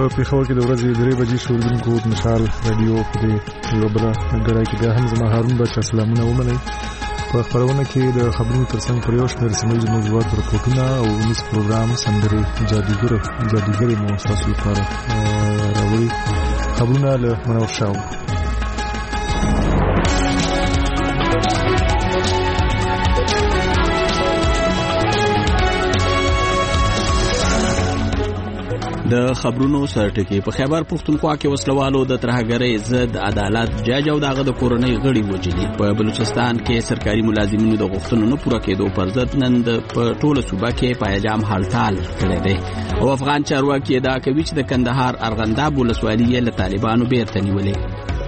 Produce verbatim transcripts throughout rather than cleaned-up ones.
په پېښور کې د ورځې درې بجې شوردونکو مشال رادیو په دې یو بله ګړۍ کې بیا هم زما هارون بچه سلامونه ومنئ. په خپرونه کې د خبرونو ترڅنګ پر یو شمېر سیمه ییزو موضوعاتو رپورټونه او ونیز پروګرام سندرې جادوګر جادوګرې مو ستاسو لپاره راوړي. خبرونه له منور شاه. د خبرونو سرټکی په خیبر پښتونخوا کې وسلوالو د ترهګرۍ ضد عدالت جج او دغه د کورنۍ غړي وجلي. په بلوچستان کې سرکاري ملازمینو د غوښتنو نه پوره کېدو پر ضد نن په ټوله صوبه کې پایجام هړتال کړی دی او افغان چارواکي ادعا کوي چې د کندهار ارغنداب ولسوالي له طالبانو بیرته نیولې.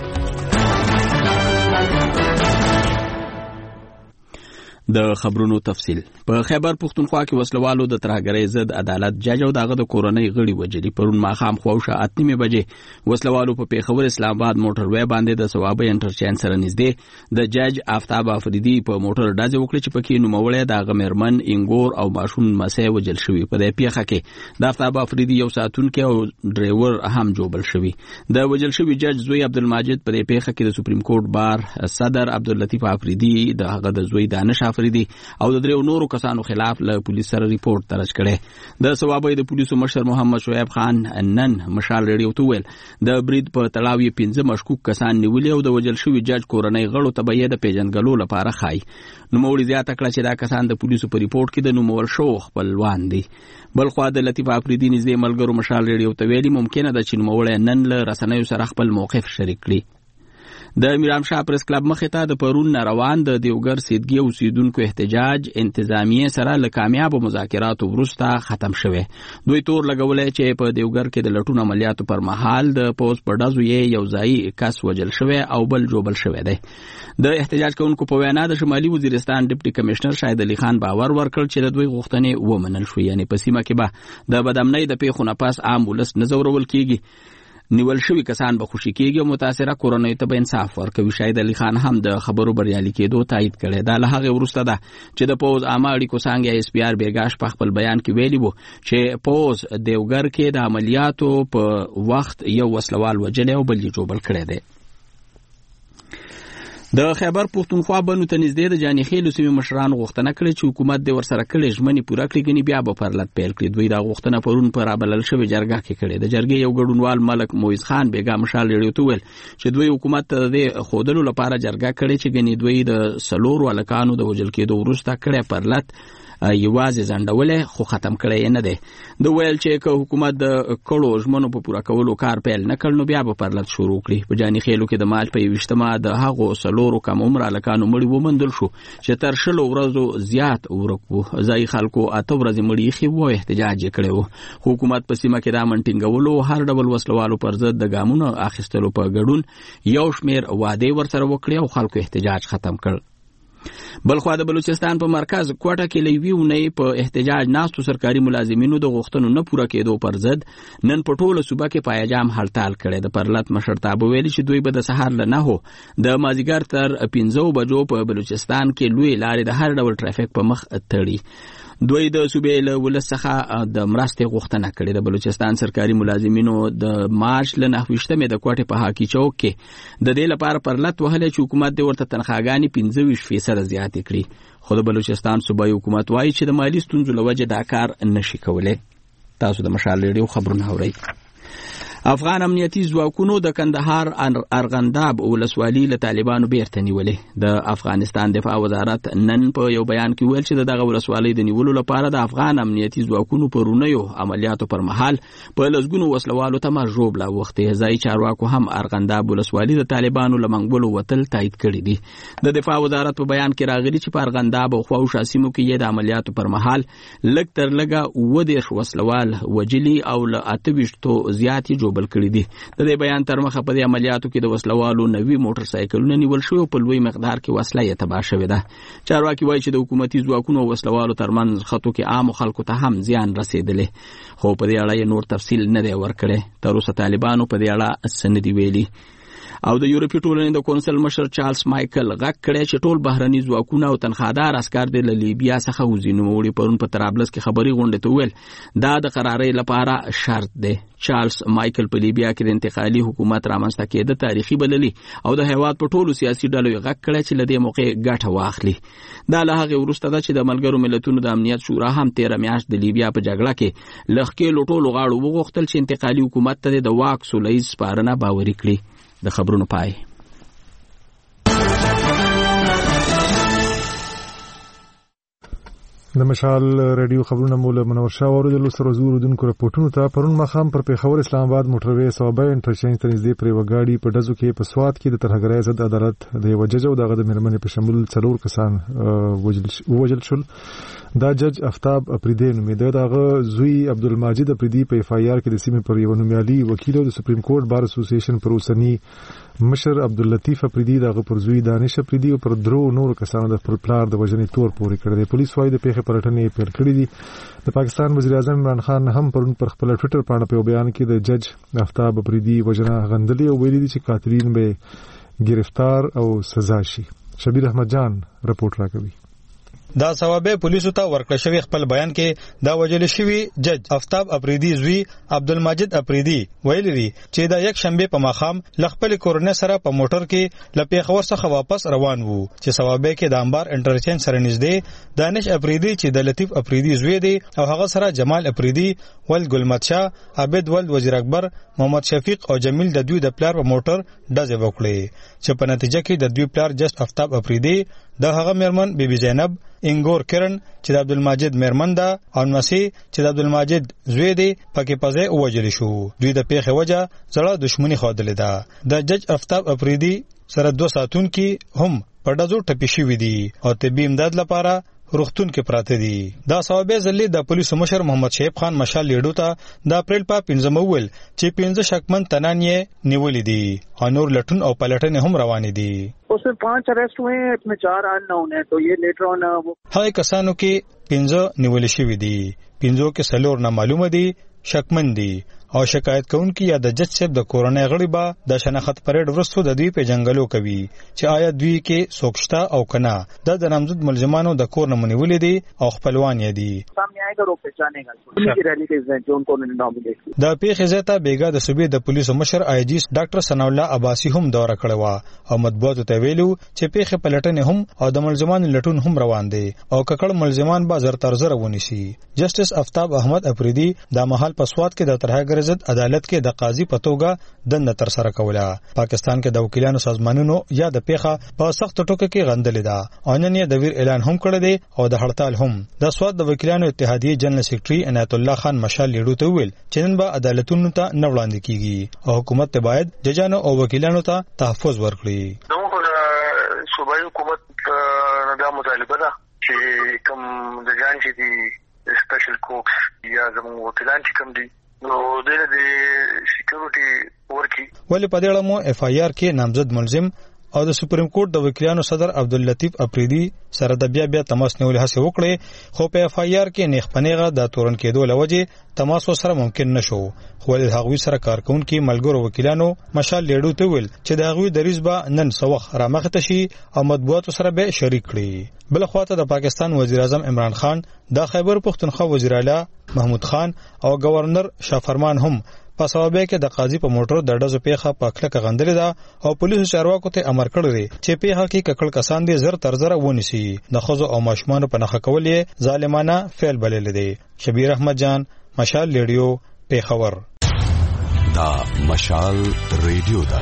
د خبرونو تفصیل. په خیبر پښتونخوا کې وسلوالو د ترهګرۍ ضد عدالت جج او دغه د کورنۍ غړي وجلي. پرون ماښام خواوشا اته نیمې بجې وسلوالو په پیښور اسلام آباد موټر وې باندې د ثوابه انټرچینج سره نږدې د جج آفتاب افریدي په موټر ډزې وکړې چې پکې نوموړی د غمرمن انګور او ماشوم مسې وجل شوی. په دې پیښه کې د آفتاب افریدي یو ساتونکي او ډرایور هم جوړل شوی. د وجل شوی جج زوی عبدالمجید په دې پیښه کې د سپریم کورټ بار صدر عبداللطیف افریدي د هغه د زوی دانش افریدي او د دریو نورو کسانو خلاف له پولیس سره ریپورت درج کړي. د ثوابه د پولیسو مشر محمد شعیب خان نن مشال ریډیو ته ویل د برید په تړاو یې پنځه مشکوک کسان نیولي او د وجل شوي جج کورنۍ غړو ته به یې د پیژنګلو لپاره ښایي. نوموړي زیاته کړه چې دا کسان د پولیسو په ریپورت کې د نومول شو خپلوان دي. بلخوا د لطیف افریدي نږدې ملګرو مشال ریډیو ته ویلي ممکنه ده چې نوموړی نن له رسنیو سره خپل موقف شریک کړي. د میرام شاه پریس کلب مخې ته د پرون روان د دیوګر سیدګي اوسیدونکو احتجاج انتظامیه سره له کامیابو مذاکراتو وروسته ختم شوی. دوی تور لګولای چې په دیوګر کې د لټون عملیاتو پر مهال د پوز په ډزو یې یو ځای کس وجل شوی او بل جوبل شوی دی. د احتجاج کوونکو په وینا د شمالي وزیرستان ډیپټي کمشنر شاهد علي خان باور ورکړ چې د دوی غوښتنې ومنل شوې. یعنی په سیمه کې به د بدامنۍ د پیښو نه پس عام ولس نه ځورول کیږي، نیول شوی کسان به خوشي کېږي او متاثره کورنۍ ته به انصاف ورکوي. شاهد علي خان هم د خبرو بریالي کېدو تایید کړی. دا له هغې وروسته ده چې د پوز عامه اړیکو څانګې ایس پی آر بیګاش په خپل بیان کې ویلي وو چې پوز دیوګر کې د عملیاتو په وخت یو وسلوال وجلی او بل یې جوبل کړی دی. د خیبر پښتونخوا بنو ته نږدې د جانیخیلو سیمې مشرانو غوښتنه کړې چې حکومت دې ورسره کړې ژمنې پوره کړي، ګنې بیا به پرلت پیل کړي. دوی دا غوښتنه پرون په رابلل شوې جرګه کې کړې. د جرګې یو ګډونوال ملک مویز خان بیګا مشال ریډیو ته ویل چې دوی حکومت ته د ښودلو لپاره جرګه کړې چې ګنې دوی د څلورو هلکانو د وژل کېدو وروسته کړی پرلت یوازې ځنډولې خو ختم کړی نه دی. د ویل چې که حکومت د کړو ژمنو په پوره کولو کار پیل نه کړ نو بیا به پرلت شروع کړي. په جانیخیلو کې د مارچ په یوویشتمه د هغو څلورو کم عمره هلکانو مړي وموندل شو چې تر شلو ورځو زیات ورک وو. ځایي خلکو اته ورځې مړي ایښي وو او احتجاج یې کړی وو. حکومت په سیمه کې د امن ټینګولو هر ډول وسلوالو پر ضد د ګامونو اخیستلو په ګډون یو شمېر وعدې ورسره وکړې او خلکو احتجاج ختم کړ. بلخوا د بلوچستان په مرکز کوټه کې له یوې اونۍ په احتجاج ناستو سرکاري ملازمینو د غوښتنو نه پوره کېدو پر ضد نن په ټوله صوبه کې پایجام هړتال کړی. د پرلت مشرتابه ویلي چې دوی به د سهار له نهو د مازدیګر تر پنځو بجو په بلوچستان کې لوی لارې د هر ډول ټرافیک په مخ تړي. دوی د صوبې له ولس څخه د مرستې غوښتنه کړې. د بلوچستان سرکاري ملازمینو د مارچ له نهه ویشتمې د کوټې په هاکي چوک کې د دې لپاره پرلت وهلی چې حکومت دې ورته تنخواګانې پنځه ویشت فیصده زیاتې کړي. خو د بلوچستان صوبایي حکومت وایي چې د مالي ستونزو له وجې دا کار نشي کولی. تاسو د مشال ریډیو خبرونه اورئ. افغان امنیتي ځواکونو د کندهار ارغنداب ولسوالي له طالبانو بیرته نیولې. د افغانستان دفاع وزارت نن په یو بیان کې ویل چې دغه ولسوالۍ د نیولو لپاره د افغان امنیتي ځواکونو پرونیو عملیاتو پر مهال په لسګونو وسلوالو ته ژوبله وختې. ځایي چارواکو هم ارغنداب ولسوالي د طالبانو له منګولو وتل تایید کړي دي. د دفاع وزارت په بیان کې راغلي چې په ارغنداب او خواوشا سیمو کې یې د عملیاتو پر مهال لږ تر لږه اووه دېرش وسلوال وجلي او له اته ویشتو زیات یې جوبل کړي دي. د دې بیان تر مخه په دې عملیاتو کې د وسلوالو نوي موټر سایکلونه نیول شوي او په لوی مقدار کې وسله یې تباه شوې ده. چارواکي وایي چې د حکومتي ځواکونو او وسلوالو ترمنځ خطو کې عامو خلکو ته هم زیان رسېدلی، خو په دې اړه یې نور تفصیل نه دی ورکړی. تر اوسه طالبانو په دې اړه څه نه دي ویلي. او د یورپی ټولنې د کونسل مشر چارلز مایکل غږ کړی چې ټول بهرني ځواکونه او تنخوادار عسكر د لیبیا څخه وځي. نوموړي پرون په طرابلس کې خبري غونډه ته ویل دا د قرارۍ لپاره شرط دی. چارلز مایکل په لیبیا کې د انتقالي حکومت رامنځته کېده تاریخي بللی او د هیواد په ټولو سیاسي ډلو غږ کړی چې له دې موقع ګټه واخلي. دا له هغې وروسته ده چې د ملګرو ملتونو د امنیت شورا هم تېره میاشت د لیبیا په جګړه کې له ښکېلو ټولو غاړو وغوښتل چې انتقالي حکومت ته د واک سوله ییز سپارنه باوري کړي. د خبرونو پای. د مشال رادیو خبرونه مولا منور شاه اوریدلو سره زور دونکو راپورټونو ته پرون مخام پر پیښور اسلام آباد موټروي صوبه انټرچینج ته نږدې پرې وګاډي په ډزو کې په سواد کې د ترهګرۍ ضد عدالت د یو جج او دغه د مېرمنې په شمول څلور کسان ووژل شول. دا جج افتاب اپریدی نومېده. دغه زوی عبدالمجید اپریدی په اف آی آر کې د سیمې پر یو نومیالي وکیل او د سپریم کورټ بار اسوسییشن پر اوسنی مشر عبداللطیف اپریدی دغه پر زوی دانش اپریدی او پر درو نور کسانو د خپل پلار د وژنې تور پورې کړی دی. پولیس وايي د پیښې پلټنې پیل کړې دي. د پاکستان وزیر اعظم عمران خان هم پرون پر خپل ټوئیټر باندې په بیان کې د جج افتاب اپریدی وژنه غندلې او ویلي دي چې قاتلین به گرفتار او سزا شي. شبیر احمد جان رپورټ راکوي. دا ثوابه پولیسو ته ورکړل شوی خپل بیان کې دا وجل شوی جج افتاب اپریدی زوی عبدالمجید اپریدی ویلي دي چې دا یک شنبه په ماخام لخپل کورنۍ سره په موټر کې لپی خور څخه واپس روان وو چې ثوابه کې د انبار انټرچینج سره نږدې دانش اپریدی چې د لطیف اپریدی زوی دی او هغه سره جمال اپریدی ول ګلمت شاه عبد ول وزیر اکبر محمد شفیق او جمیل د دوی د پلار په موټر ډزې وکړې چې په نتیجه کې د دوی پلار جج افتاب اپریدی د هغه مېرمن بیبي زینب انګور کرن چې د عبدالمجید مېرمن ده او نسی چې د عبدالمجید زوی دی پکې پځه ووجل شو. دوی د پیښې وجه زړه دښمنی خوادلې ده. د جج افتاب اپریدی سره دوه ساتون کې هم په ډزو ټپي شوي دي او طبي امداد لپاره روغتون کې پراته دي. دا سوابه ځلې د پولیسو مشر محمد شعیب خان مشال لیډو ته د اپریل په پنځم ویل چې پنځه شکمن تنان یې نیولې دي او نور لټون او پلټنې هم روانې دي. उसमें पांच अरेस्ट हुए हैं, इसमें चार अननोन है. तो ये लेटर ऑन هغه کسانو کې پنځه نیول شوي دي. پنځو کې څلور نه معلومه دي شکمن دي او شکایت کوونکی یا د جج صاحب د کورنۍ غړي به د شناخت پریډ وروسته د دوی په جنگلو کوي چې آیا دوی کې سوکشتا او کنا د نامزد ملزمانو د کور نمونه ولې دي او خپلوان یې دي. सामने आएगा रो पहचानेगा उनकी रिलेटिव्स हैं जो उनको नॉमिनेट किया. د پیښې زیاته بیګا د صوبې د پولیسو مشر آی جی ډاکټر ثناء الله عباسی هم دورہ کړو او مطبوعاتو ته ویلو چې پیښې پلټنې هم او د ملزمانو لټون هم روان دي او ککړ ملزمان به زر تر زر ونیسي. جسټس افتاب احمد اپریدی د محل په سواد کې د ترهګر ضد عدالت کې د قاضي په توګه دنده تر سره کوله. پاکستان کې د وکیلانو سازمانونو یا د پیښه په سخت ټوکه کې غندلې ده او نن یې د ویر اعلان هم کړی دی او د هړتال هم. د سواد د وکیلانو اتحادیه جنرال سیکریټري عنایت الله خان مشال لیډو ته ویل چې نن به عدالتونو ته نه وړاندې کیږي او حکومت ته باید ججانو او وکیلانو ته تحفظ ورکړي. نو صوبایي حکومت دا مطالبه ده چې کوم د جان چې دي سپیشل کوکس یا زموږ وکیلان چې کوم دي نو د دې سکیورټي ورکی ولې په دې اړه مو اف آی آر کې نامزد ملزم او د سپریم کورټ د وکیلانو صدر عبداللطیف اپریدی سره د بیا بیا تماس نیولې هڅه وکړې خو په اف آی آر کې نیخ پنیغه د تورن کېدو لوجه تماس سره ممکن نشو. خو د هغوی سره کارکونکو ملګرو وکیلانو مشال لیډو ته ویل چې د هغوی دریز به نن سوخ رامخته شي او مطبوعاتو سره به شریک کړي. بل خواته د پاکستان وزیر اعظم عمران خان د خیبر پختونخوا وزیر اعلی محمود خان او گورنر شافرمان هم په سوابه کې د قاضي په موټر د ډزو پیښه په کلکه غندلې ده او پولیسو چارواکو ته امر کړی دی چې پیښه کې ککړ کسان دي زر تر زر ونیسي. د خزو او ماشومان په نخښه کول یې ظالمانه فعل بلل دي. شبیر احمد جان مشال ریډیو پیښور. دا مشال ریډیو دا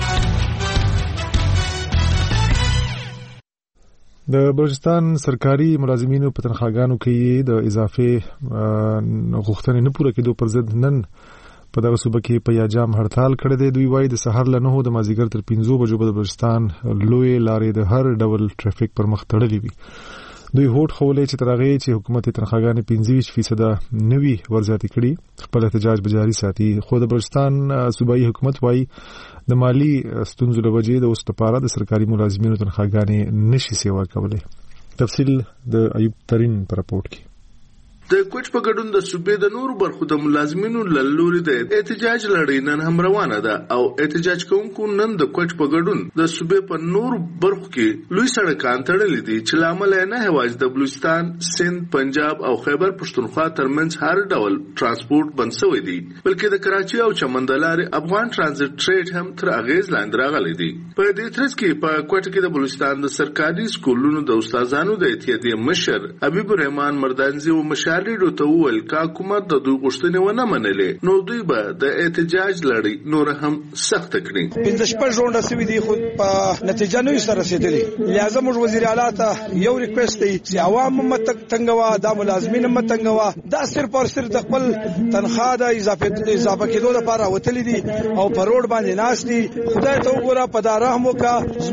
د بلوچستان سرکاري ملازمینو په تنخواګانو کې د اضافه غوښتنې نه پوره کېدو پر ضد نن په دغه صوبه کې په یاجام هړتال کړی دی. دوی وایي د سهار له نهو د مازدیګر تر پنځو بجو به د بلوچستان لوی لارې د هر ډول ټرافیک پر مخ تړلې وي. دوی هوډ خولې چې تر هغې چې حکومت تنخواګانې پنځه ویشت فیصده نه وي ورزیاتې کړي خپل احتجاج به جاري ساتي. خو د بلوچستان صوبایي حکومت وایي د مالي ستونزو له وجې د اوس لپاره د سرکاري ملازمینو تنخواګانې نشي سیوا کولی. تفصیل د ایوب ترین په راپورټ کې. د کوچ په ګډون د صوبې د نور برخو د ملازمینو لوري د احتجاج لړۍ نن هم روانه ده او احتجاج کوونکو نن د کوچ په ګډون د صوبې په نور برخو کې لوی سړکان تړلي دي چې لامل یې نه هواج د بلوچستان، سند، پنجاب او خیبر پښتونخوا ترمنځ هر ډول ترانسپورت بند شوی دی، بلکې د کراچي او چمن د لارې افغان ترانزیت ټریډ هم تر اغیز لاندې راغلی دی. په دې ترڅ کې په کوټه کې د بلوچستان د سرکاري سکولونو د استادانو د اتحادیې مشر حبیب الرحمن مردانزي او مشارډو ته وویل کا حکومت د دوی غوښتنې ونه منلې نو دوی به د احتجاج لړۍ نور هم سخت کړي. پنځه شپږ ژوند سوي دي خو په نتیجه نه سره رسیدلې. لازم موږ وزیر اعلی ته یو ریکوست دی چې عوام مت تنګوا د ملازمین مت تنګوا دا صرف او صرف د خپل تنخواه د اضافه اضافه کېدو لپاره وتلی دي او په روډ باندې ناس دي. خدای ته وګوره په دارهم وکا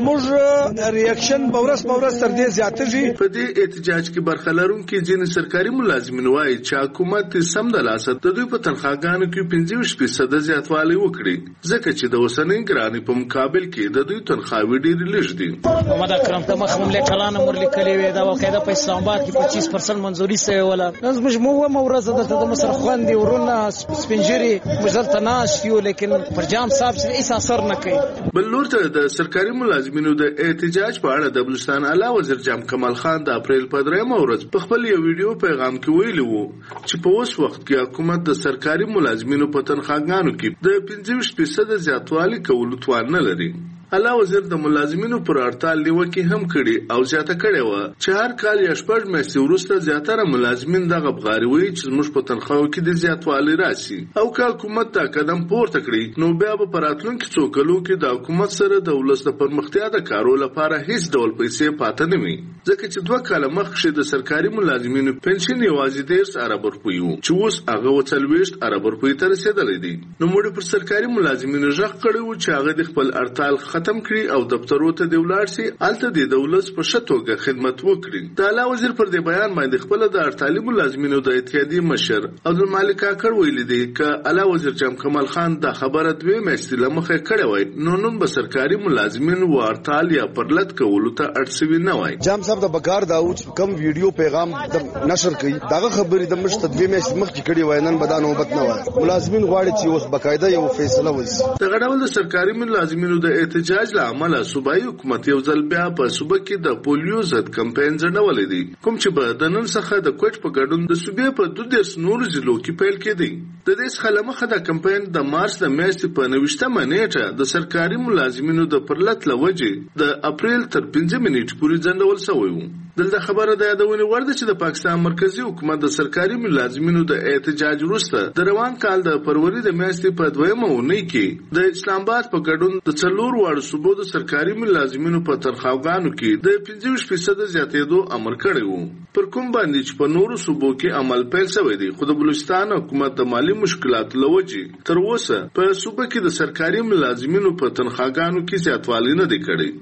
زموږ ریاکشن بورس بورس تر دې زیاتېږي. په دې احتجاج کې برخه لرونکي ځینې سرکاري ملازمین وایي چې حکومت سم د لاسه د دوی په تنخواګانو کې پنځه فیصد زیاتوالی وکړي ځکه چې د اوسنۍ ګرانۍ په مقابل کې د دوی تنخواوې ډېرې لږ دي. محمد اکرم ته مخ مملکت کلانه مر لیکلې وې دا واقعا په اسلام آباد کې پچیس درصد منځوري سوی ولا زموږ مو و مورزه د مصر خوندې ورونه سپنجري مزلته ناش یو لیکن پرجام صاحب څه هیڅ اثر نه کوي. بل لور ته د سرکاري ملازمینو د احتجاج په اړه د بلوچستان اعلی وزیر جام کمال خان د اپریل په درېمه ورځ په خپل یو ویډیو پیغام کې ویلي وو چې په اوس وخت کې حکومت د سرکاري ملازمینو په تنخواګانو کې د پنځه فیصد زیاتوالی کولو توان نه لري. اعلی وزیر د ملازمینو پر هړتال نیوکه هم کړي او زیاته کړې و چې هر کال یا شپږ میاشتې وروسته زیاتره ملازمین دغه بغاروي چې موږ په تنخواو کې د زیاتوالی راشي او که حکومت دا قدم پورته کړي نو بیا به په راتلونکي څو کلو کې د حکومت سره د ولس د پرمختیا د کارو لپاره هیڅ ډول پیسې پاتې نه وي ځکه چې دوه کاله مخکې د سرکاري ملازمینو پنشن یوازې ډېر ارب روپۍ و چې اوس هغه څلوېښت ارب روپۍ ته رسېدلی دی. نو موږ پر سرکاري ملازمینو غږ کړی و چې هغه د خپل هړتال ختم کړي او دفترو ته دی ولاړ شي الته د دولت په شتوګه خدمت وکړي. د اعلی وزیر پر دې بیان باندې خپل د هړتالي ملازمینو د اتحادیې مشر عبدالمالک کاکړ ویلي دی چې اعلی وزیر جام کمال خان د خبره دوه میاشتې لمخه کړې وای نو نن به سرکاري ملازمین و هړتال یا پرلط کولو ته اړ شوي نه وای. جام صاحب د بکار داوود کم ویډیو پیغام د نشر کړي دغه خبرې د مشت دوه میاشتې مخکې کړي وای نن به دا نوبت نه وای. ملازمین غواړي چې اوس باقاعده یو فیصله وشي. د غډول د سرکاري ملازمینو د احتجاج له امله صوبایي حکومت یو ځل بیا په صوبه کې د پولیو ضد کمپاین ځنډولی دی کوم چې به د نن څخه د کوچ په ګډون د صوبې په دوه دیرش نورو ضلعو کې پیل کېدی. د دې څخه له مخه د کمپاین د مارچ د میاشتې په نویشتمه نیټه د سرکاري ملازمینو د پرلط له وجې د اپریل تر پنځه نیټې پورې ځنډول شوی و. دلته خبره د یادونې وړ ده چې د پاکستان مرکزی حکومت د سرکاري ملازمینو د احتجاج وروسته د روان کال د فروری د میاشتې په دویمه اونۍ کې د اسلام آباد په ګډون د څلور واړو صوبو د سرکاري ملازمینو په تنخواګانو کې د پنځه فیصد زیاتېدو امر کړی وو پر کوم باندې چې په نورو صوبو کې عمل پیل شوی دی. خو د بلوچستان حکومت د مالی مشکلاتو له وجې تر اوسه په صوبه کې د سرکاري ملازمینو په تنخواګانو کې زیاتوالی نه دی کړی.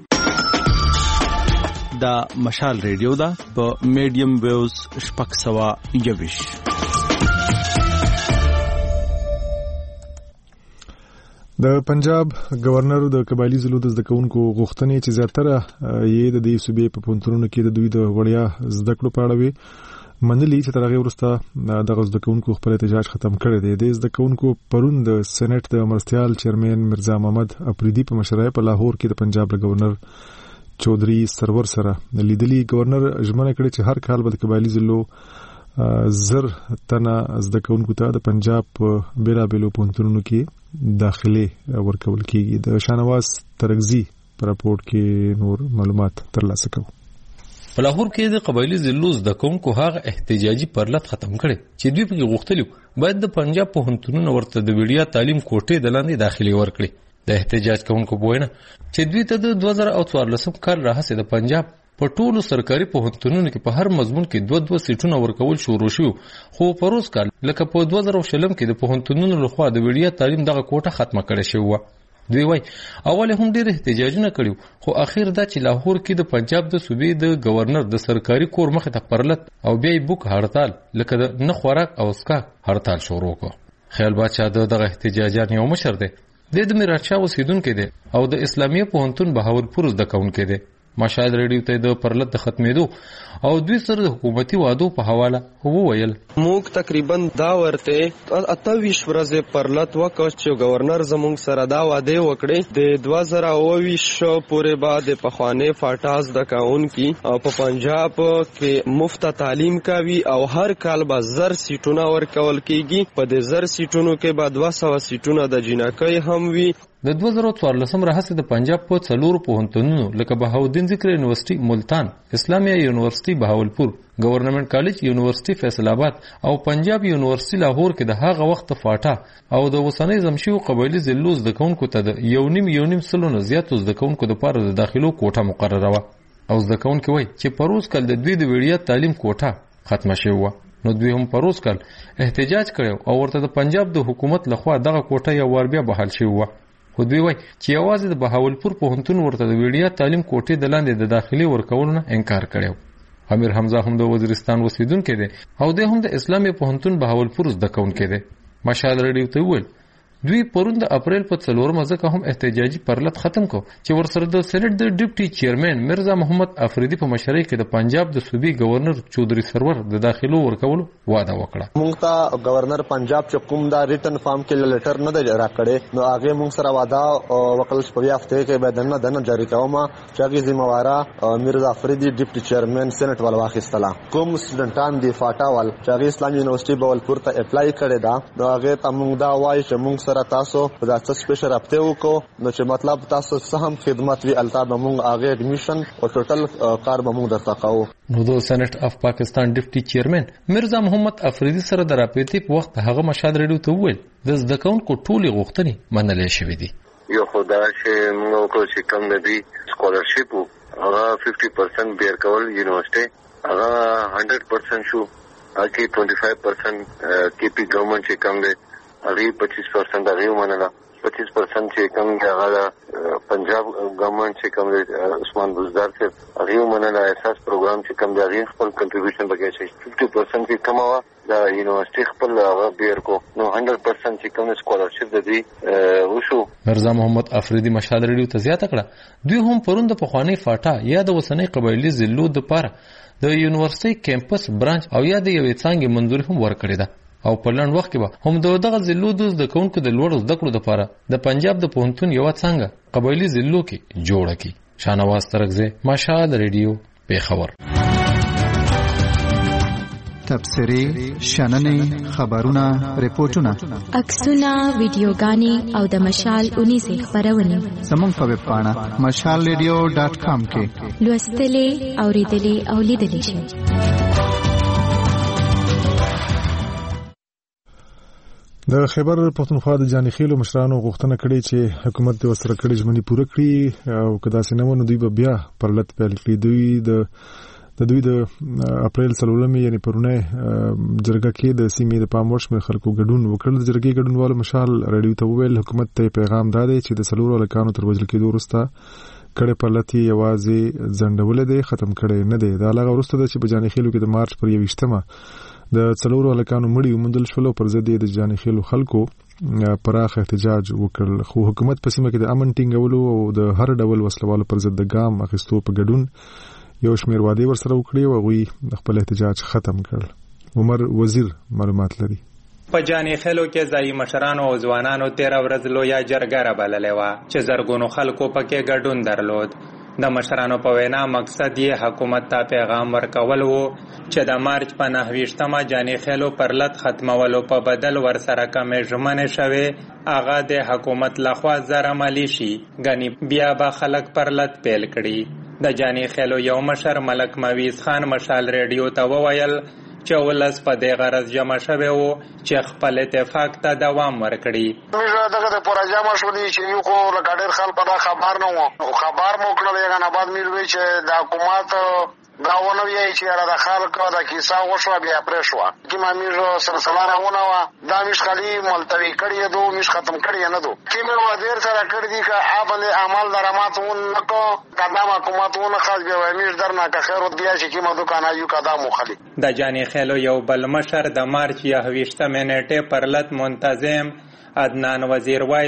دا مشال ریډیو دا په میډیم ویوز شپږ سوه یویش. د پنجاب گورنر د قبایلی ضلعو د زده کوونکو غوښتنې چې زیاتره یې د دې صوبې په پوهنتونونو کې د دوی د وړیا زده کړو په اړه وي منلي چې تر هغې وروسته دغه زده کوونکو خپل احتجاج ختم کړی دی. د زده کوونکو پرون د سینټ د مرستیال چیرمین مرزا محمد اپریدي په مشرۍ په لاهور کې د پنجاب له گورنر چودري سرور سره لیدلی. گورنر ژمنه کړې چې هر کال به د قبایلی ضلعو زر تنه زده کوونکو ته د پنجاب په بیلابیلو پوهنتونونو کې داخلي ورکول کیږي. د شاهنواز ترکزي په راپورټ کې نور معلومات ترلاسه کوو. په لاهور کې د قبایلی ضلعو زده کوونکو هغه احتجاجي پرلط ختم کړي چې دوی پکې غوښتلي باید د پنجاب پوهنتونونو ورته د وړیا تعلیم کوټې د لاندې داخلي ورکړي. د احتجاج کوونکو بوینه چې دوی ته د دوه زره او څوارلسم کال راهیسې د پنجاب په ټولو سرکاري پوهنتونونو کې په هر مضمون کې دوه دوه سیټونه ورکول شروع شو خو په روز کال لکه په دوه زره شلم کې د پوهنتونونو لخوا د وړیا تعلیم دغه کوټه ختمه کړې شوې. دوی وايي اول هم ډېر احتجاجونه کړي خو اخیر دا چې لاهور کې د پنجاب د صوبې د گورنر د سرکاري کور مخې ته پرلط او بیا یې بوک هړتال لکه د نه خوراک او اسکاک هړتال شروع کړ. خیال بادشاه دغه احتجاجان یو مشر دی. د د میرات شاه اوسیدونکی دی او د اسلامیه پوهنتون بهاولپور زده کوونکی دی. مشال ریډیو ته د پرلط د ختمېدو او دوی سره د حکومتي وعدو په حواله وویل موږ تقریبا دا ورته اته ویش ورځې پرلط وکړ چې گورنر زموږ سره دا وعده وکړي د دوه زره اوه ویش پورې بعد په خوانه فاټاز د کاون کی او په پنجاب کې مفت تعلیم کوي او هر کال به زر سیټونه ورکول کیږي په د زر سیټونو کې به دوه سوه سیټونه د جنکۍ هم وي د دوه زره څوارلسم راهیسې د پنجاب په څلورو پوهنتونونو لکه بهاودین ذکر یونیورسيټي ملتان، اسلامیه یونیورسيټي بهاولپور، گورنمنت کالج یونیورسيټي فیصل آباد او پنجاب یونیورسيټي لاهور کې د هغه وخت فاټا او د وسنۍ زمشیو قبایلی زلوز د کونکو ته د یو نیم یو نیم سلونه زیاتو د کونکو د پاره د داخلو کوټه مقرره و او د کونکو وای چې پروز کال د دوی د ویډیا تعلیم کوټه ختمه شوی و نو دوی هم پروز کال احتجاج کړو او ورته د پنجاب د حکومت لخوا دغه کوټه یو ور بیا بحال شوی و خو دوی وای چې یوازې د بهاولپور پوهنتون ورته د ویډیا تعلیم کوټې د لاندې د داخلي ورکولو نه انکار کړو امیر حمزه هم د وزیرستان اوسیدونکی دی او د هم د اسلامي پوهنتون بهاولپور زده کوونکی دی مشال ریډیو ته وویل دوی پرون د اپریل په څلورمه ځکه هم احتجاجي پرلط ختم کو چې ورسره د سېنات د ډیپټي چیرمن مرزا محمد افریدي په مشرۍ کې د پنجاب د صوبې گورنر چودري سرور د داخلو ورکولو وعده وکړه مونږ ته گورنر پنجاب چې کوم دا ریټن فارم کې لیټر نه دی راکړی نو هغه مونږ سره وعده وکړل چې په هفته کې به دنه دنه جاری کوم چې هغه ذمہواره مرزا افریدي ډیپټي چیرمن سېنات ول واخیستله کوم سټډنټان دی فاټا ول چې هغه اسلامي یونیورسيټي بهاولپور ته اپلای کړی دا نو هغه ته مونږ دا وایي چې مونږ تاسو په تاسو سپیشل رابطه وکړو نو چې مطلب تاسو سهم خدمت وی التا به موږ هغه اډمیشن او ټوټل کار به موږ درته کوو نو د سېنات اف پاکستان ډیپټي چیرمن مرزا محمد افریدي سره د راپېتی په وخت هغه مشال ریډیو ته وویل د زده کوونکو ټولې غوښتنې منلې شوې دي یو خدای چې موږ کو چې کم د دې سکالرشپ هغه پنځه پرسنټ بیر کول یونیورسيټي هغه سل پرسنټ شو اکی پنځه پرسنټ کې پی ګورنمنت چې کم دی هغه پچیس پرسنټ هغه ومنله پچیس پرسنټ چې کوم هغه پنجاب ګورنمنت چې کوم عثمان بزدار چې هغه ومنله اساس پروګرام چې کوم دی هغه خپل کنټریبیوشن پکې شي پنځه پرسنټ کې کماوه دا یونیورسيټي خپل هغه بیر کو نو سل پرسنټ چې کوم سکالرشپ د دې وشو مرزا محمد افریدي مشال ریډیو ته زیاته کړه دوی هم پرون د پخوانی فاټا یا د وسنۍ قبایلی زلو د پاره د یونیورسيټي کیمپس برانچ او یا د یوې څنګه منځوري هم ورکړی ده او په لړن وخت کې به هم دغه زلو د کونکو د لوړ زده کړو لپاره د پنجاب د پوهنتون یو څنګه قبایلی زلو کې جوړه کی شانواز ترغزه مشال ریډیو پیښور تبصرې شننې خبرونه ریپورتونه عکسونه ویډیوګانې او د مشال اونیزه خبرونه زموږ په ویب پاڼه مشال ریډیو ډاټ کام کې لوستلې اوریدلې او لیدلې شئ د خیبر پښتونخوا د جانخیلو مشرانو غوښتنه کړې چې حکومت د وسره کړې ژمنې پوره کړي او کدا سينمو نو دوی به بیا پرلط پیل کړي دوی د د دوی د اپریل څلورمې یعنی پرونه جرګه کې د سیمې د پاموش مې خلکو ګډون وکړل د جرګې ګډونوالو مشال ریډیو ته وویل حکومت ته پیغام دادی چې د څلورو لکانو تر وجل کېدو وروسته کړه پرلطي یوازې ځنډول دي ختم کړي نه دي دا لږه وروسته د چې په جانخیلو کې د مارچ پر یوشتمه د څلورو الکانو مړی ومندل شول پر ضد د جانخیلو خلکو پراخ احتجاج وکړ خو حکومت په سیمه کې د امن ټینګولو او د هر ډول وسلوالو پر ضد د ګام اخیستو په ګډون یو شمېر وادي ورسره وکړي او غوي خپل احتجاج ختم کړ عمر وزیر معلومات لري په جانخیلو کې ځای مشرانو او ځوانانو تیر ورځ لویا جرګه را بللې و چې زرګونو خلکو پکې ګډون درلود د مشرانو په وینا مقصد یې حکومت ته پیغام ورکول وو چې د مارچ په نهویشتمه جانخیلو پرلط ختمولو په بدل ورسره کمې ژمنې شوې هغه د حکومت لخوا زر عملي شي ګنې بیا به خلک پرلط پیل کړي د جانخیلو یو مشر ملک مویز خان مشال ریډیو ته وویل چې ولس په دې غرض جمع شوی وو چې خپل اتفاق ته دوام ورکړي موږ دغه د پروژه مشولې چې یو خو لګړر خلک په خبر نه وو خبر مو کړل یو نه بعد مې وی چې د حکومت دا ونه وی چې را د خلکو د کیسه وشو بیا پرې شو کی ما میرو سلسله راونه وا دا مش خلی ملتوی کړی دو مش ختم کړی نه دو کی مې و ډیر سره کړی دي که ابل اعمال دراماتون نکو قدم حکومتونه خاص به مش درنه که خیر ودیا چې کی ما دکان یو قدم خلی د جانخیلو یو بل مشر د مارچ یوویشتمه نیټه پرلط منتظم عدنان وزیر وای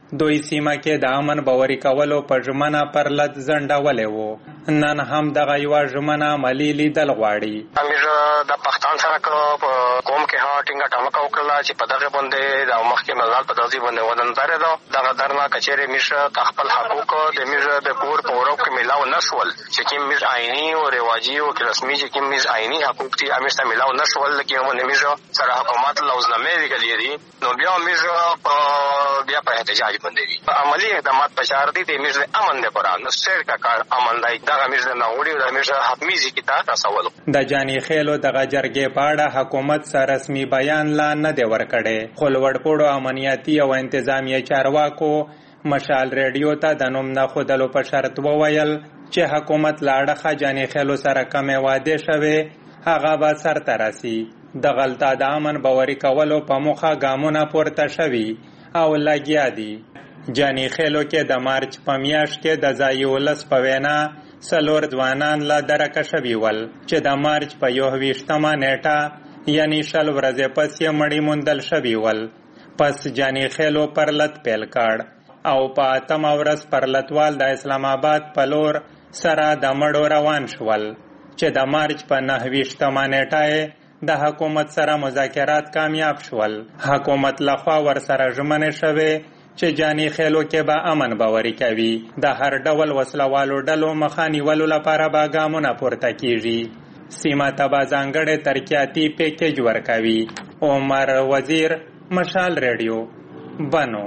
دوی سیمه کې د امن باوري کولو په ژمنه پر لد ځنډولې وو. نن هم دغه یوه ژمنه عملي لیدل غواړي. امیر د پښتون سره په قوم کې ها ټینګه ټمکه وکړه چې په دغه باندې د مخکې مزال په دغه باندې وداندار ده. دغه درنا کچېره میشه خپل حقوق د میشه د کور په ورو کې ملاو نشول چې کوم میشه آئینی او رواجی او رسمي چې کوم میشه آئینی حقوق دي امیر سره ملاو نشول کې هم میشه سره حکومت لوزنامه ویلې دي. نو بیا میشه په بیا په احتجاج باندې عملی اقدامات پچار دي د میشه امن نه پران نو سر کا کار امن دای دغه میشه نه وړي د میشه حتمی ځکه تا تاسو د جانی خېلو دغه جرګې په اړه حکومت سره رسمي بیان لا نه دی ورکړی. خو لوړپوړو امنیتي او انتظامیه چارواکو مشال ریډیو ته د نوم نه ښودلو په شرط وویل چې حکومت له اړخه جانی خېلو سره کمې وعدې شوې هغه به سرته رسي. دغلته د امن باوري کولو په موخه ګامونه پورته شوي او لګیا دي. جانی خېلو کې د مارچ په میاشت کې د ځایي ولس په وینا څلور ځوانان لا درکه شوي ول چې د مارچ په یوه ویشتمه نیټه یعنی شل ورځې پس یې مړي موندل شوي ول. پس جانی خېلو پرلت پیل کړ او په اتمه ورځ پرلتوال د اسلام آباد په لور سره د مړو روان شول چې د مارچ په نهه ویشتمه نیټه د حکومت سره مذاکرات کامیاب شول. حکومت لخوا ورسره ژمنې شوې چې جانی خېلو کې به امن باوري کوي. د هر ډول وسلوالو ډلو مخه نیولو لپاره به ګامونه پورته کیږي. سیمه ته به ځانګړی ترقیاتي پیکیج ورکوي. عمر وزیر، مشال ریډیو، بنو.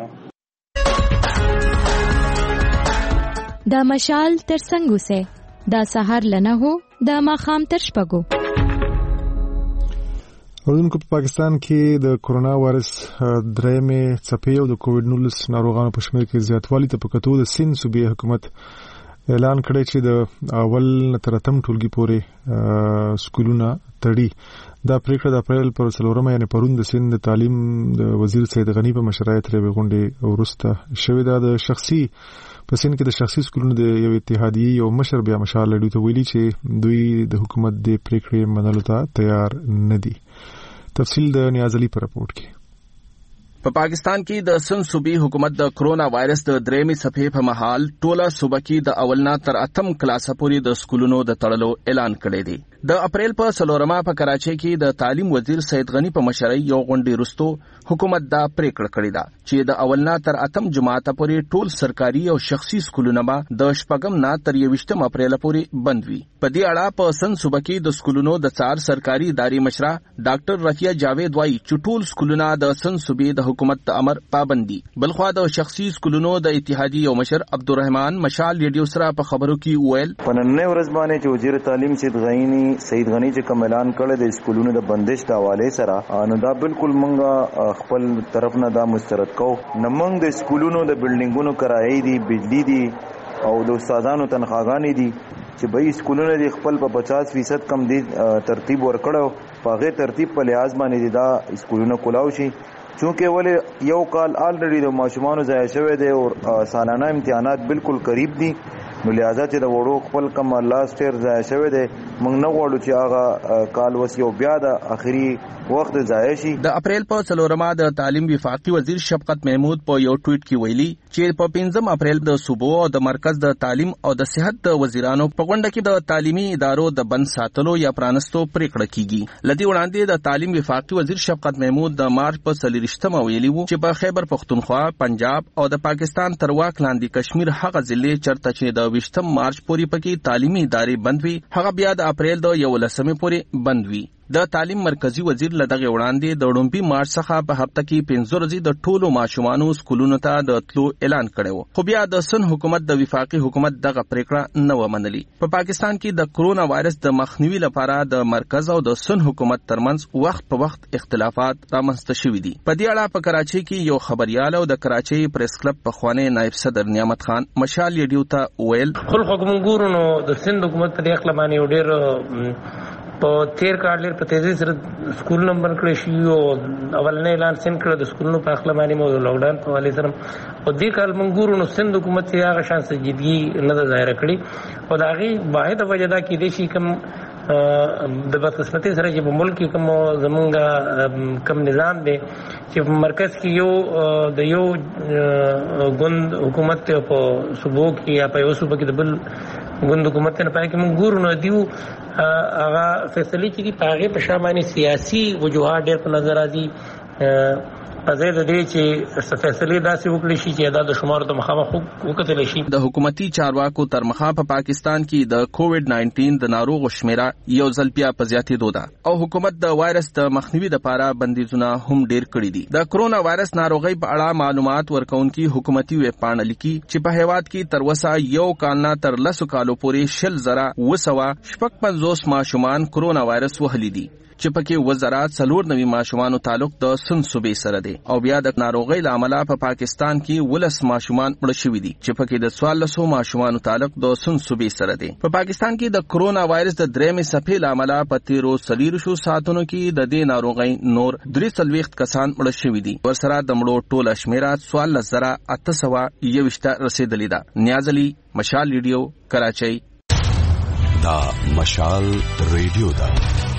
دا مشال تر څنګ اوسه دا سحر لنه هو دا ماخام تر شپږو. اوردونکو په پاکستان کې د کورونا وایرس درېمې څپې او د کووډ نولس ناروغانو په شمېر کې زیاتوالی ته په کتو د سند صوبې حکومت اعلان کړی چې د اول تر اتم ټولګي پورې سکولونه تړي. دا پریکړه د اپریل پر څلورمه یعنې پرون د سند د تعلیم د وزیر سید غنی په مشرۍ ترې غونډې وروسته شوې ده. د شخصي په سند کې د شخصي سکولونو د یو اتحادیې یو مشر بیا مشال لډو ته ویلي چې دوی د حکومت د پریکړې منلو ته تیار نه دي. تفصیل د نیاز علي پر رپورټ کې. په پاکستان کې د سند صوبې حکومت د کرونا وایرس د درېمې څپې په مهال ټوله صوبه کې د اولنا تر اتم کلاسه پورې د سکولونو د تړلو اعلان کړی دی. د اپریل په څلورمه په کراچۍ کې د تعلیم وزیر سید غنی په مشرۍ یو غونډې وروسته حکومت دا پریکړه کړې ده چې د اولنا تر اتم جماعت پورې ټول سرکاري او شخصي سکولونه به د شپږم نه تر یوویشتم اپریل پورې بند وي. په دې اړه په سند صوبه کې د سکولونو د څار سرکاري ادارې مشره ډاکټر رفیع جاوید وايي چې ټول سکولونه د سند صوبې د حکومت د امر پابندي. بلخوا د شخصي سکولونو د اتحادیې یو مشر عبدالرحمن مشال ریډیو سره په خبرو کې وویل په نننۍ ورځ باندې چې وزیر تعلیم سید غنی سید غنی چې کوم اعلان کړی د سکولونو د بندش د حواله سره نو دا بالکل مونږه خپل طرف نه دا مسترد کو. نه مونږ د سکولونو د بلډینګونو کرایې دي، بجلی دي او د استادانو تنخواګانې دي چې به سکولونو د خپل په پچاس فیصد کم دي ترتیب ورکړو. په هغه ترتیب په لحاظ باندې دا سکولونو کولاو شي چونکه ولې یو کال آلریډي د ماشومانو ضایع شوی دی او سالانه امتحانات بالکل قریب دي. نو لہذا چې د وړو خپل کم لاست ایر ضایع شوی دی موږ نه غواړو چې هغه کال وس یو بیا د اخري وخت ضایع شي. د اپریل په څلورمه د تعلیم وفاقي وزیر شفقت محمود په یو ټویټ کې ویلي چې په پنځم اپریل د صوبو او د مرکز د تعلیم او د صحت د وزیرانو په غونډه کې د تعلیمي ادارو د بند ساتلو یا پرانستو پریکړه کیږي. لدی وړاندې د تعلیم وفاقي وزیر شفقت محمود د مارچ په څلورشتمه ویلي وو چې په خیبر پختونخوا، پنجاب او د پاکستان تر واک لاندې کشمیر هغه ضلع چرته چې د ویشتم مارچ پورې پکې تعلیمي ادارې بند وي هغه بیا د اپریل د یولسمې پورې بند وي. د تعلیم مرکزی وزیر لدغه وړاندې د ډومبي مارچ څخه په هفته کې پنځه ورځې د ټولو ماشومانو سکولونو ته د تلو اعلان کړو. خو بیا د سن حکومت د وفاقي حکومت دغه پریکړه نه و منلي. په پا پاکستان کې د کرونا وایرس د مخنیوي لپاره د مرکز او د سن حکومت ترمنځ وخت په وخت اختلافات رامنځته شوي دي. په دې اړه په کراچۍ کې یو خبريال او د کراچۍ پریس کلب په خوانی نائب صدر نعمت خان مشال ریډیو ته ویل خپل حکومت ګورونو د سند حکومت په دې اخلا باندې ډېر په تیر کال لري په تیزی سره سکول نمبر کړی شي او اولنې اعلان سین کړ د سکولونو په اخلا باندې مو لاک ډاون په والي سره او دې کال منګورو نو سند حکومت یې هغه شان سنجیدګي نه ظاهر کړی او دا غي واحد وجه دا کې دي چې کوم د بدقسمتۍ سره چې په ملک کې کوم زمونږ کوم نظام دی چې په مرکز کې یو د یو ګوند حکومت په صوبو کې یا په یو صوبه کې د بل ګوند حکومت نه پای کې موږ ګورو نو دیو هغه فیصلې چې دي په هغې په شا باندې سیاسي وجوهات ډېر په نظر راځي په ځای د دې چې فیصلې داسې وکړي شي چې دا د شمارو د مخامخ وکتلی شي. د حکومتي چارواکو تر مخه په پاکستان کې د کووډ ناینټین د ناروغو شمیره یو ځل بیا په زیاتېدو ده او حکومت د وایرس د مخنیوي لپاره بندیزونه هم ډېر کړي دي. د کرونا وایرس ناروغۍ په اړه معلومات ورکونکي حکومتي ویب پاڼه لیکي چې په هیواد کې تر اوسه یو کال نه تر لسو کالو پورې شل زره اوه سوه شپږ پنځوس ماشومان کرونا وایرس وهلي دي چې پکې وزارت څلور نوي ماشومانو تعلق د سند صوبې سره دی او بیا د ناروغۍ له امله په پاکستان کې ولس ماشومان مړه شوي دي چې پکې د څوارلسو ماشومانو تعلق د سند صوبې سره دی. په پاکستان کې د کرونا وایرس د درېمې څپې له امله په تیرو څلېرویشتو ساعتونو کې د دې ناروغۍ نور درې څلوېښت کسان مړه شوي دي. ورسره د مړو ټوله شمیره څوارلس زره اته سوه یوویشت رسېدلې ده. نیاز علي، مشال ریډیو، کراچۍ. دا مشال ریډیو ده.